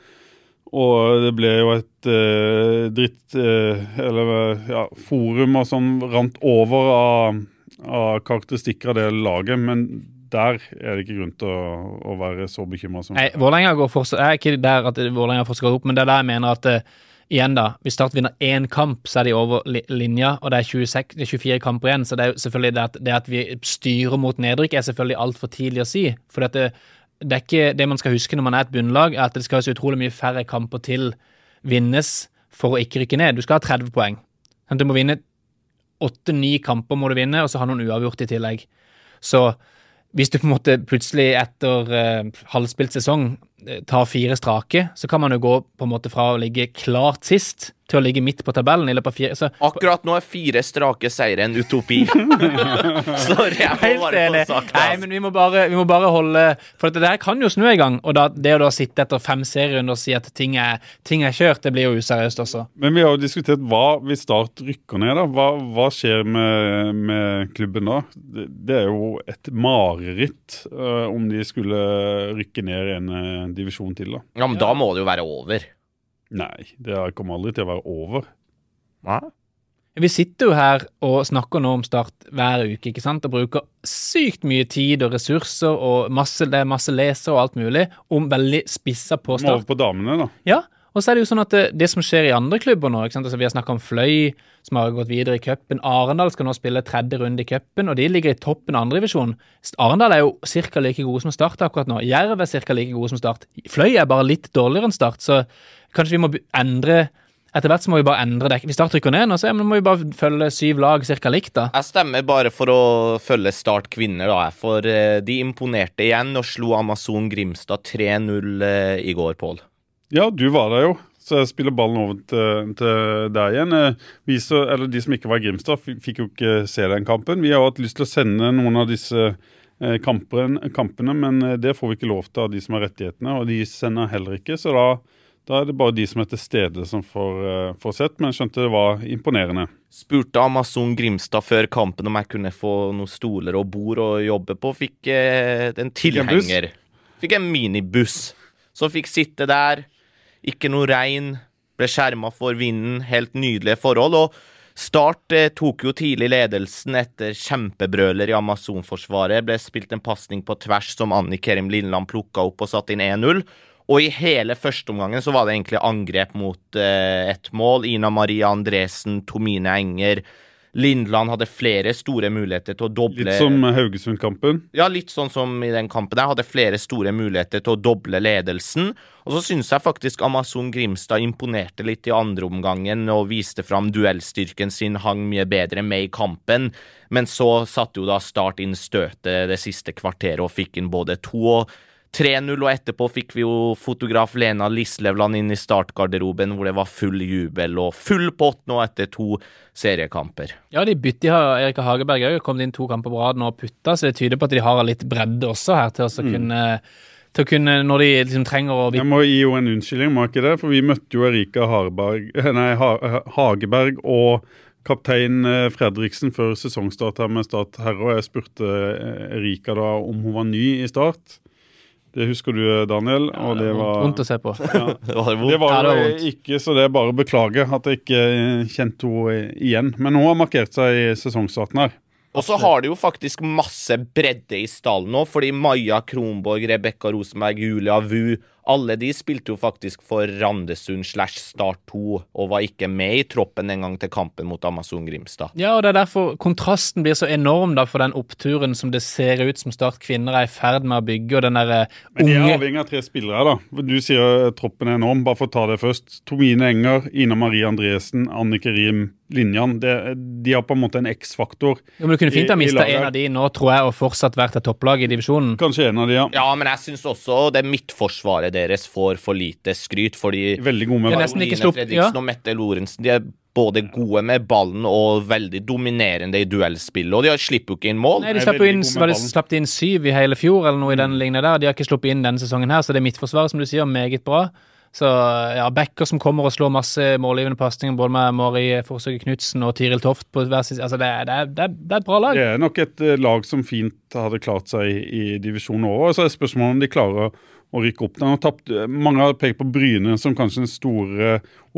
Og det ble jo et uh, dritt, uh, eller ja, forum og sånn rant over av, av karakteristikker av det laget, men der er det ikke grunn til å, å være så bekymret som. Nei, Vålerenga går fortsatt, jeg er ikke der at Vålerenga fortsatt går opp, men det er der jeg mener at, uh, igjen da, hvis Start vinner én kamp, så er de over li- linja, og det er, tjueseks, det er tjuefire kamper igjen, så det er jo selvfølgelig det at, det at vi styrer mot nedrykk er selvfølgelig alt for tidlig å si, for at det Det er ikke det man skal huske når man er et bunnlag, er at det skal være så utrolig mye færre kamper til vinnes for å ikke rykke ned. Du skal ha tretti poeng. Du må vinne åtte ni kamper må du vinne, og så ha noen uavgjort i tillegg. Så hvis du på en måte plutselig etter uh, halvspilt sesong uh, tar fire strake, så kan man jo gå på en måte fra å ligge klart sist til å ligge midt på tabellen i løpet av fire. Så, akkurat nå er fire strake seire en utopi. Sorry, jeg må bare få sagt det. Nei, men vi må bare, vi må bare holde, for det der kan jo snu i gang, og da, det å da sitte etter fem serierunder og si at ting er, ting er kjørt, det blir jo useriøst også. Men vi har jo diskutert hva hvis Start rykker ned da. Hva, hva skjer med, med klubben da? Det, det er jo et mareritt uh, om de skulle rykke ned i en uh, divisjon til da. Ja, men da må det jo være over. Nei, det kommer aldri til å være over. Hva? Vi sitter jo her og snakker nå om Start hver uke, ikke sant? Og bruker sykt mye tid og ressurser, og masse, det er masse leser og alt mulig, om veldig spisser på Start. Over på damene da. Ja, og så er det jo sånn at det, det som skjer i andre klubber nå, ikke sant? Altså, vi har snakket om Fløy, som har gått videre i cupen. Arendal skal nå spille tredje runde i cupen, og de ligger i toppen av andre divisjon. Arendal er jo cirka like gode som Start akkurat nå. Jerv er cirka like gode som Start. Fløy er bare litt dårligere enn Start, så kanskje vi må endre, etter hvert så må vi bare endre det. Vi Start rykker ned nå, så ja, men må vi bare følge syv lag cirka likt da. Jeg stemmer bare for å følge Start kvinner da, for de imponerte igjen og slo Amazon Grimstad tre null i går, Pål. Ja, du var der jo, så jeg spiller ballen over til, til deg igjen. Vi så, eller de som ikke var i Grimstad fikk jo ikke se den kampen. Vi har hatt lyst til å sende noen av disse kampene, kampene, men det får vi ikke lov til av de som har rettighetene, og de sender heller ikke, så da Da er det bare de som er til stede som får, uh, får sett, men jeg skjønte det var imponerende. Spurte Amazon Grimstad før kampen om jeg kunne få noen stoler og bord å jobbe på. Fikk uh, en tilhenger. Fikk en minibuss. Så fikk sitte der. Ikke noe regn. Ble skjermet for vinden. Helt nydelige forhold. Og Start uh, tok jo tidlig ledelsen etter kjempebrøler i Amazon-forsvaret. Ble spilt en passning på tvers som Annie Kerim Lindland plukket opp og satt inn en null. Og i hele første omgangen så var det egentlig angrep mot eh, et mål. Ina Maria Andresen, Tomine Enger, Lindland hadde flere store muligheter til å doble... Litt som Haugesund-kampen? Ja, litt sånn som i den kampen der. Hadde flere store muligheter til å doble ledelsen. Og så synes jeg faktisk Amazon Grimstad imponerte litt i andre omgangen og viste fram duellstyrken sin, hang mye bedre med i kampen. Men så satte jo da Start inn støtet det siste kvarteret og fikk inn både to og tre null, og etterpå fikk vi jo fotograf Lena Lislevland inn i startgarderoben, hvor det var full jubel og full pott nå etter to seriekamper. Ja, de bytte har Erika Hageberg også, kom inn to kamper på rad nå og putta, så det tyder på at de har litt bredde også her til å mm. kunne, til å kunne, når de liksom trenger å... Jeg må gi jo en unnskyldning, må ikke det? For vi møtte jo Erika Hageberg, nei, ha, Hageberg og kaptein Fredriksen før sesongstart her med Start Herre, og jeg spurte Erika da om hun var ny i Start. Det husker du, Daniel, ja, og det var... vondt å se på. Ja, det var det var, ja, det var ikke, så det er bare å beklage at jeg ikke kjente henne igjen. Men hun har markert seg i sesongstarten her. Og så har det jo faktisk masse bredde i stallen nå, fordi Maja Kronborg, Rebecca Rosenberg, Julia Vu, alle de spilte jo faktisk for Randesund slash Start to, og var ikke med i troppen en gang til kampen mot Amazon Grimstad. Ja, og det er derfor kontrasten blir så enorm da, for den oppturen som det ser ut som Start kvinner er i ferd med å bygge, og den der unge... Men de er avhengig av tre spillere da. Du sier troppen er enorm, bare for å ta det først. Tomine Enger, Ina Marie Andresen, Annike Rim, Linjan, det, de har på en måte en X-faktor. Ja, men du kunne fint ha mistet en av de nå, tror jeg, og fortsatt vært et topplag i divisjonen. Kanskje en av de, ja. Ja, men jeg synes også det midtforsvaret spillet deres får for lite skryt, fordi Veldig god med Det er nesten ikke Caroline slupp- Fredriksen ja. og Mette Lorentzen, de er både gode med ballen og veldig dominerende i duellspillet, og de har slipper jo ikke inn mål. Nei, de er slapp jo veldig inn, god med var det ballen. slapp de inn syv i hele fjor, eller noe i den lignende der. De har ikke sluppet inn denne sesongen her, så det er midtforsvaret, som du sier, meget bra. Så ja, backer som kommer og slår masse målgivende pasninger, både med Mari Forsøke Knudsen og Tiril Toft på hver sin, altså det er, det, er, det, er, det er et bra lag. Det er nok et eh, lag som fint hadde klart seg i, i divisjonen over, og så er spørsmålet om de klarer å, å rykke opp. Den har tapt, mange har pekt på Bryne som kanskje den store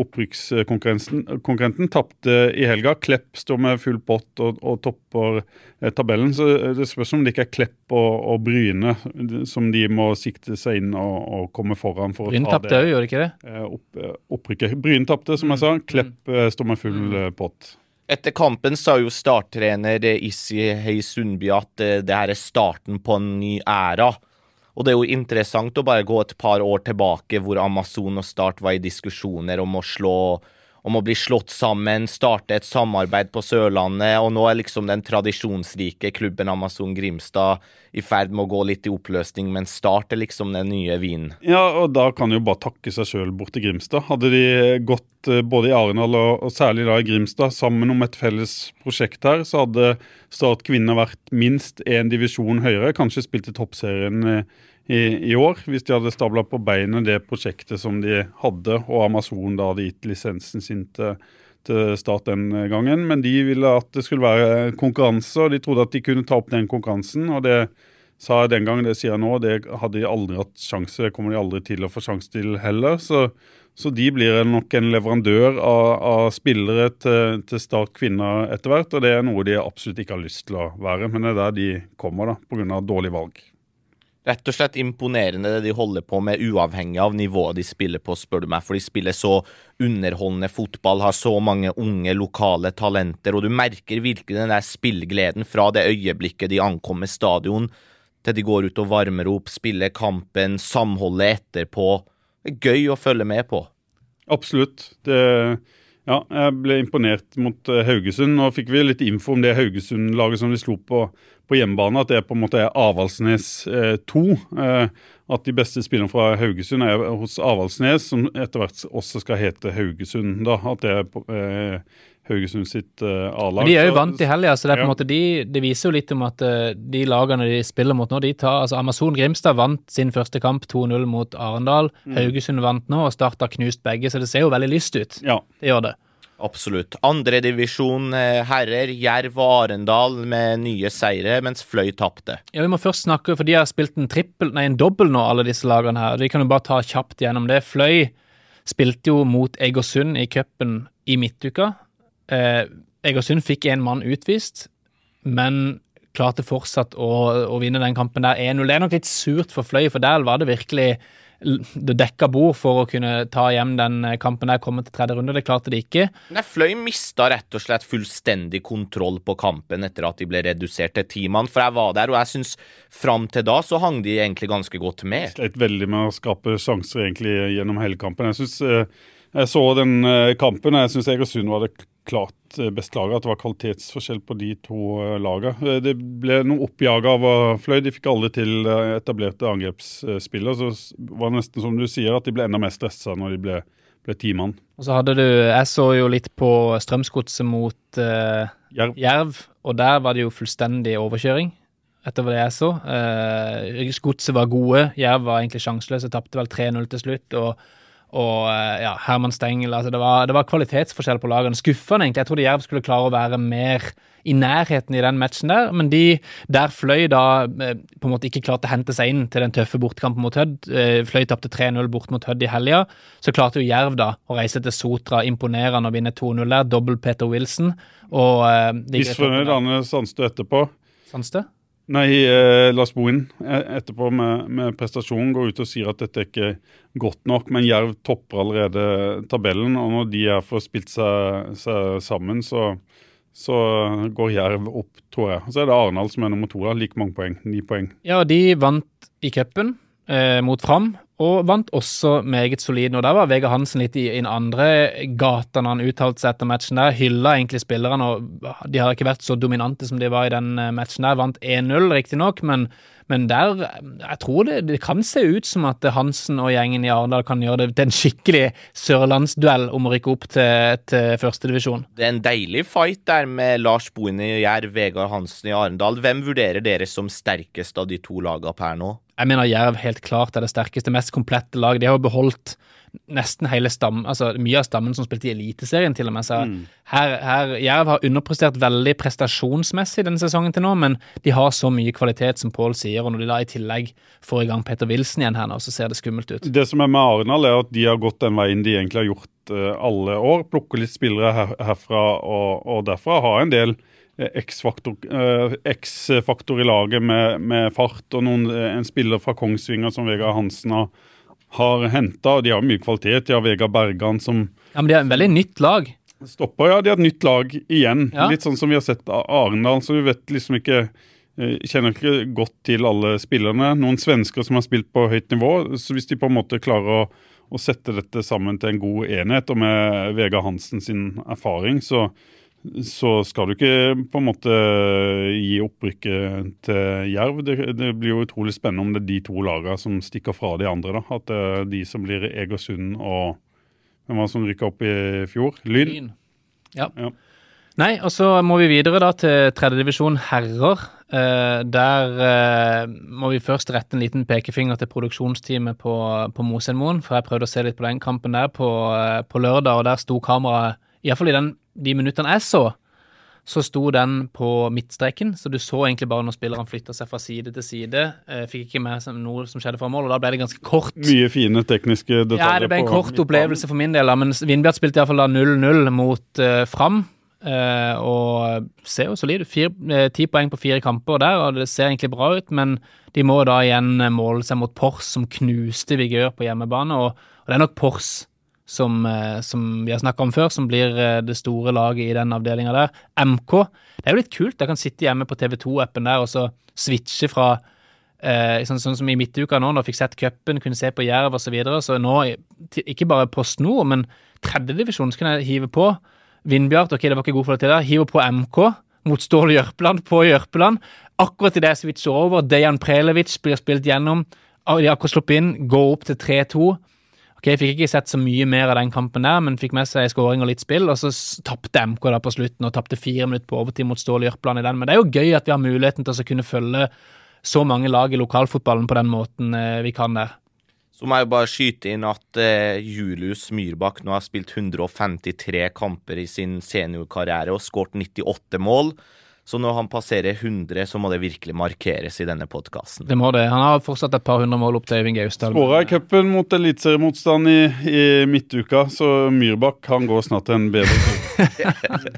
opprykkskonkurrenten, tapte i helga. Klepp står med full pott og, og topper eh, tabellen, så det spørs om det ikke er Klepp og, og Bryne som de må sikte seg inn og, og komme foran for å Bryne ta tappte jo, gjorde de ikke det? eh, opp, eh, opprykket. Bryne tapte, som jeg sa. Klepp eh, står med full eh, pott. Etter kampen sa jo starttrener Issi Hei Sundby at eh, det her er starten på en ny æra. Og det er jo interessant å bare gå et par år tilbake hvor Amazon og Start var i diskusjoner om å slå, om å bli slått sammen, starte et samarbeid på Sørlandet, og nå er liksom den tradisjonsrike klubben Amazon Grimstad i ferd med å gå litt i oppløsning, men Start er liksom den nye vinen. Ja, og da kan de jo bare takke seg selv bort til Grimstad. Hadde de gått eh, både i Arendal og, og særlig da i Grimstad sammen om et felles prosjekt her, så hadde Start Kvinner vært minst en divisjon høyere, kanskje spilt i toppserien eh, i, i år, hvis de hadde stablet på beinet det prosjektet som de hadde, og Amazon da hadde gitt lisensen sin til, til Start den gangen. Men de ville at det skulle være konkurranse, og de trodde at de kunne ta opp den konkurransen, og det sa jeg den gangen, det sier jeg nå, det hadde de aldri hatt sjanse, det kommer de aldri til å få sjanse til heller, så, så de blir nok en leverandør av, av spillere til, til Start Kvinner etter hvert, og det er noe de absolutt ikke har lyst til å være, men det er der de kommer da, på grunn av dårlig valg. Rett og slett imponerende det de holder på med, uavhengig av nivået de spiller på, spør du meg, for de spiller så underholdende fotball, har så mange unge lokale talenter, og du merker virkelig den der spillgleden fra det øyeblikket de ankommer stadion, til de går ut og varmer opp, spiller kampen, samholdet etterpå. Det er gøy å følge med på. Absolutt. Det, ja, jeg ble imponert mot uh, Haugesund. Nå fikk vi litt info om det Haugesund-laget som de slo på, på hjemmebane, at det på en måte er Avaldsnes eh, to. Eh, at de beste spillerne fra Haugesund er hos Avaldsnes, som etter hvert også skal hete Haugesund. Da. At det er på, eh, Haugesund sitt uh, A-lag. Men de er jo vant i helga, så det er på en Ja. måte de, det viser jo litt om at uh, de lagene de spiller mot nå, de tar, altså Amazon Grimstad vant sin første kamp to null mot Arendal, Haugesund vant nå og startet knust begge, så det ser jo veldig lyst ut. Ja. Det gjør det. Absolutt. Andre divisjon, eh, herrer, Jerv og Arendal med nye seire, mens Fløy tapte. Ja, vi må først snakke, for de har spilt en trippel, nei, en dobbel nå, alle disse lagene her. Vi kan jo bare ta kjapt gjennom det. Fløy spilte jo mot Egersund i cupen i midtuka. Eh, Egersund fikk en mann utvist, men klarte fortsatt å, å vinne den kampen der en null. Det er nok litt surt for Fløy, for der var det virkelig det dekka bord for å kunne ta hjem den kampen der, komme til tredje runde. Det klarte de ikke. Nei, Fløy mista rett og slett fullstendig kontroll på kampen etter at de ble redusert til ti mann, for jeg var der, og jeg synes fram til da så hang de egentlig ganske godt med. Sleit veldig med å skape sjanser egentlig gjennom hele kampen. Jeg synes, eh, jeg så den eh, kampen, og jeg synes Egersund var det klart eh, best laget, at det var kvalitetsforskjell på de to eh, lagene. Eh, Det ble noe oppjaget av eh, Fløy, de fikk aldri til eh, etablerte angrepsspillere, så s- var det nesten som du sier, at de ble enda mer stresset når de ble, ble ti mann. Og så hadde du, jeg så jo litt på Strømsgodset mot eh, Jerv. Jerv, og der var det jo fullstendig overkjøring, etter hva det jeg så. Eh, Godset var gode, Jerv var egentlig sjanseløse, tapte vel tre null til slutt, og og ja, Herman Stengel, altså det var, det var kvalitetsforskjell på lagene. Skuffende egentlig, jeg trodde Jerv skulle klare å være mer i nærheten i den matchen der, men de der Fløy da eh, på en måte ikke klarte å hente seg inn til den tøffe bortkampen mot Hødd. Eh, Fløy tapte tre null bort mot Hødd i helga, så klarte jo Jerv da å reise til Sotra, imponerende og vinne to null der, dobbelt Peter Wilson. Og eh, de Misfornøyd Arne Sandstø etterpå. Sandstø? Nei, eh, Lars Bohin eh, etterpå med, med prestasjonen går ut og sier at dette er ikke godt nok, men Jerv topper allerede tabellen, og når de er for spilt seg, seg sammen, så, så går Jerv opp, tror jeg. Så er det Arendal som er nummer to, da, like mange poeng, ni poeng. Ja, de vant i cupen eh, mot Fram, og vant også meget solid. Og der var Vegard Hansen litt i en andre gata når han uttalte seg etter matchen der. Hylla egentlig spillerne, og de har ikke vært så dominante som de var i den matchen der. Vant en null, riktig nok, men, men der, jeg tror det, det kan se ut som at Hansen og gjengen i Arendal kan gjøre det til en skikkelig sørlandsduell om å rykke opp til, til første divisjon. Det er en deilig fight der med Lars Bohin i Jerv, Vegard Hansen i Arendal. Hvem vurderer dere som sterkest av de to lagene per nå? Jeg mener Jerv helt klart er det sterkeste, mest komplette lag. De har jo beholdt nesten hele stammen, altså mye av stammen som spilte i eliteserien til og med. Så mm. her, her, Jerv har underprestert veldig prestasjonsmessig denne sesongen til nå, men de har så mye kvalitet som Pål sier, og når de da i tillegg får i gang Petter Wilson igjen her nå, så ser det skummelt ut. Det som er med Arendal er at de har gått den veien de egentlig har gjort uh, alle år, plukker litt spillere her, herfra og, og derfra, har en del X-faktor, uh, X-faktor i laget med, med fart, og noen, en spiller fra Kongsvinger som Vegard Hansen har, har hentet, og de har mye kvalitet. De har Vegard Bergan som... Ja, men de er en veldig nytt lag. Stopper, ja, de har et nytt lag igjen. Ja. Litt sånn som vi har sett av Arendal, så vi vet liksom ikke, kjenner ikke godt til alle spillerne. Noen svensker som har spilt på høyt nivå, så hvis de på en måte klarer å, å sette dette sammen til en god enhet, og med Vegard Hansen sin erfaring, så så skal du ikke på en måte gi opprykket til Jerv. Det, det blir jo utrolig spennende om det er de to lagene som stikker fra de andre, da. At det er de som blir Egersund og hvem var det som rykket opp i fjor? Lyn? Lyn. Ja. ja. Nei, og så må vi videre da til tredje divisjon herrer. Eh, der eh, må vi først rette en liten pekefinger til produksjonsteamet på, på Mosenmoen, for jeg prøvde å se litt på den kampen der på, eh, på lørdag, og der sto kameraet, i hvert fall i den de minutterne jeg så, så sto den på midtstreken, så du så egentlig bare når spilleren flyttet seg fra side til side. Jeg fikk ikke med noe som skjedde fra mål, og da ble det ganske kort. Mye fine tekniske detaljer. Ja, det ble en kort opplevelse for min del, men Vindbjart spilte i hvert fall da null null mot uh, Fram, uh, og ser jo solid ut. Ti poeng på fire kamper der, og det ser egentlig bra ut, men de må da igjen måle seg mot Pors, som knuste Vigør på hjemmebane, og, og det er nok Pors Som, som vi har snakket om før, som blir det store laget i den avdelingen der. M K, det er jo litt kult, jeg kan sitte hjemme på T V to-appen der og så switche fra, eh, sånn, sånn som i midtuka nå, når jeg fikk sett cupen, kunne se på Jerv og så videre, så nå, ikke bare Post Nord, men tredje divisjon, så kunne jeg hive på Vindbjart, ok, det var ikke god for det til der, hive på M K, mot Stål Jørpeland, på Jørpeland, akkurat i det jeg switcher over, Dejan Prelevic blir spilt gjennom, de har akkurat sluppet inn, gå opp til tre to, ok, jeg fikk ikke sett så mye mer av den kampen der, men fikk med seg scoring og litt spill, og så tappte M K da på slutten, og tappte fire minutter på overtid mot Stål Jørpeland i den, men det er jo gøy at vi har muligheten til å kunne følge så mange lag i lokalfotballen på den måten eh, vi kan der. Så må jeg jo bare skyte inn at eh, Julius Myrbakk nå har spilt hundre og femtitre kamper i sin seniorkarriere og skåret nittiåtte mål. Så når han passerer hundre, så må det virkelig markeres i denne podcasten. Det må det. Han har fortsatt et par hundre mål opp til Øyvind Gausdal. Skåret i cupen mot elitseriemotstand i, i midtuka, så Myrbakk kan gå snart til en bedre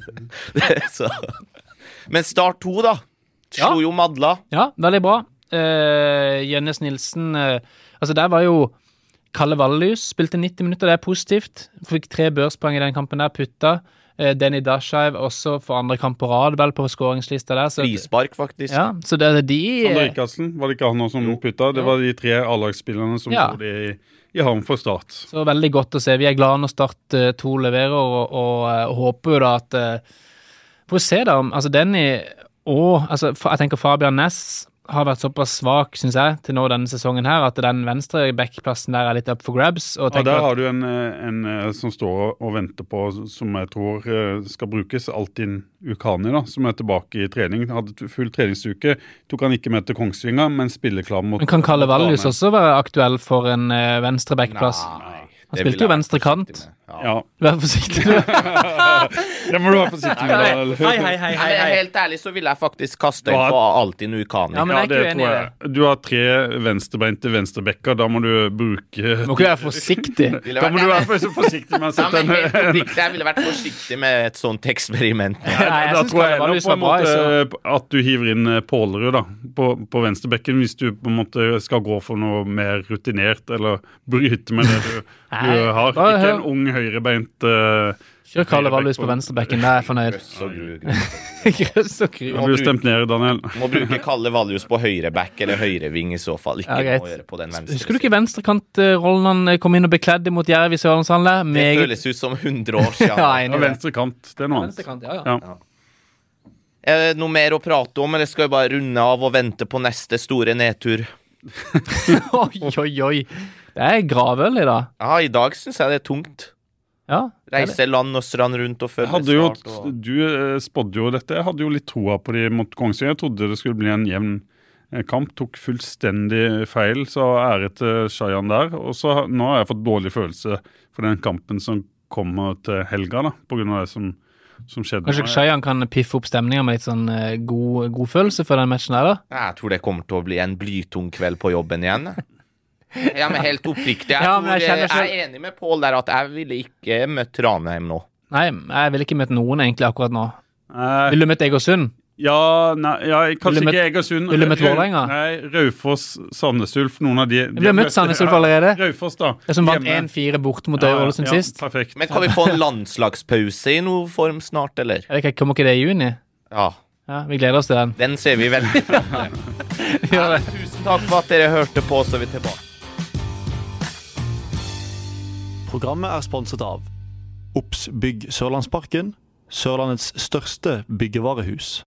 så. Men start to da. Slo ja. jo Madla. Ja, veldig bra. Uh, Jønnes Nilsen, uh, altså der var jo Kalle Vallius, spilte nitti minutter, det er positivt. Fikk tre børspoeng i den kampen der, putta. Denny Dashaev også for andre kamp på rad, vel på skåringslista der. Frispark, faktisk. Ja, så det er de... Sander Rikardsen, var det ikke han som putta? Det var de tre A-lagsspillerne som ja. gjorde det i, i havn for Start. Så veldig godt å se. Vi er glade når Start uh, to leverer, og, og uh, håper jo da at... Uh, for å se da, altså Denny og... Altså, jeg tenker Fabian Næss har vært såpass svak, synes jeg, til nå denne sesongen her, at den venstre backplassen der er litt up for grabs. Og ja, der at, har du en, en som står og venter på, som jeg tror skal brukes, Altin Ukani da, som er tilbake i trening. Hadde full treningsuke, tok han ikke med til Kongsvinger, men spiller klar mot... Men kan Kalle Vallius også være aktuell for en uh, venstre backplass? Nei. Han spilte jo venstre kant. Ja. Ja. Vær forsiktig. Det må du være forsiktig med. Da. Hei, hei, hei, hei, hei. Helt ærlig så vil jeg faktisk kaste inn på Altin Ukani. Ja, men jeg er ikke ja, uenig i det. Du har tre venstrebeinte venstrebekker, da må du bruke... Du må ikke være forsiktig. Da må du være for, så forsiktig med å sette ja, en... en... Jeg ville vært forsiktig med et sånt eksperiment. Nei, jeg da synes tror jeg Kalle enda Vallius på var en bra. måte Så... at du hiver inn Pålerud da, på, på venstrebekken, hvis du på en måte skal gå for noe mer rutinert, eller bryte med det du, du har. Ikke en ung høyrebeint uh, Kjør Kalle Valhus på venstrebekken, det er jeg fornøyd. Grøss og gru, grøss. Grøss og kry. Da blir du stemt ned, Daniel. Må bruke Kalle Valhus på høyreback eller høyreving i så fall. Ikke Ja, må gjøre på den venstre. Husker du ikke venstrekantrollen han kom inn og bekledde mot Jerv i Sørlandshallen? Det Meget... føles ut som hundre år siden. Ja, enig Ja, i det. venstre kant, det er noe annet. Venstrekant, ja, ja. Ja. Er det noe mer å prate om, eller skal vi bare runde av og vente på neste store nedtur? Oi, oi, oi. Det er gravøl i dag. Ja, i dag synes jeg det er tungt. Ja, det er det. Reise land og strand rundt og Jeg følge hadde jo, start. Og... du eh, spådde jo dette. Jeg hadde jo litt troa på de mot Kongsvinger. Jeg trodde det skulle bli en jevn eh, kamp. Tok fullstendig feil, så ære til Shayan der. Og så har- nå har jeg fått dårlig følelse for den kampen som kommer til helga, da, på grunn av det som, som skjedde. Kanskje Shayan kan piffe opp stemninga med litt sånn eh, god, god følelse for den matchen her, da? Jeg tror det kommer til å bli en blytung kveld på jobben igjen. jeg. Ja, men helt oppriktig. Jeg, Ja, tror, men jeg jeg, kjenner selv- er enig med Pål der at jeg ville ikke møtt Ranheim nå. Nei, jeg ville ikke møtt noen egentlig akkurat nå. Eh, Vil du møtt Egersund? ja, nei, ja, kanskje Vil du ikke Egersund. vil du møtt Rau- Vålerenga? Nei, Raufoss, Sandnes Ulf, noen av de. Vi har møtt Sandnes Ulf allerede. Raufoss, da. Det som vant Hjemme. én fire borte mot Ja, Ålesund ja, sist. Perfekt. Men kan vi få en landslagspause i noe form snart, eller? Er det ikke, kommer ikke det i juni? Ja, Ja, vi gleder oss til den. den ser vi veldig frem til. Gjør det. Tusen takk for at dere hørte på, så er vi tilbake. Programmet er sponset av Obs Bygg Sørlandsparken, Sørlandets største byggevarehus.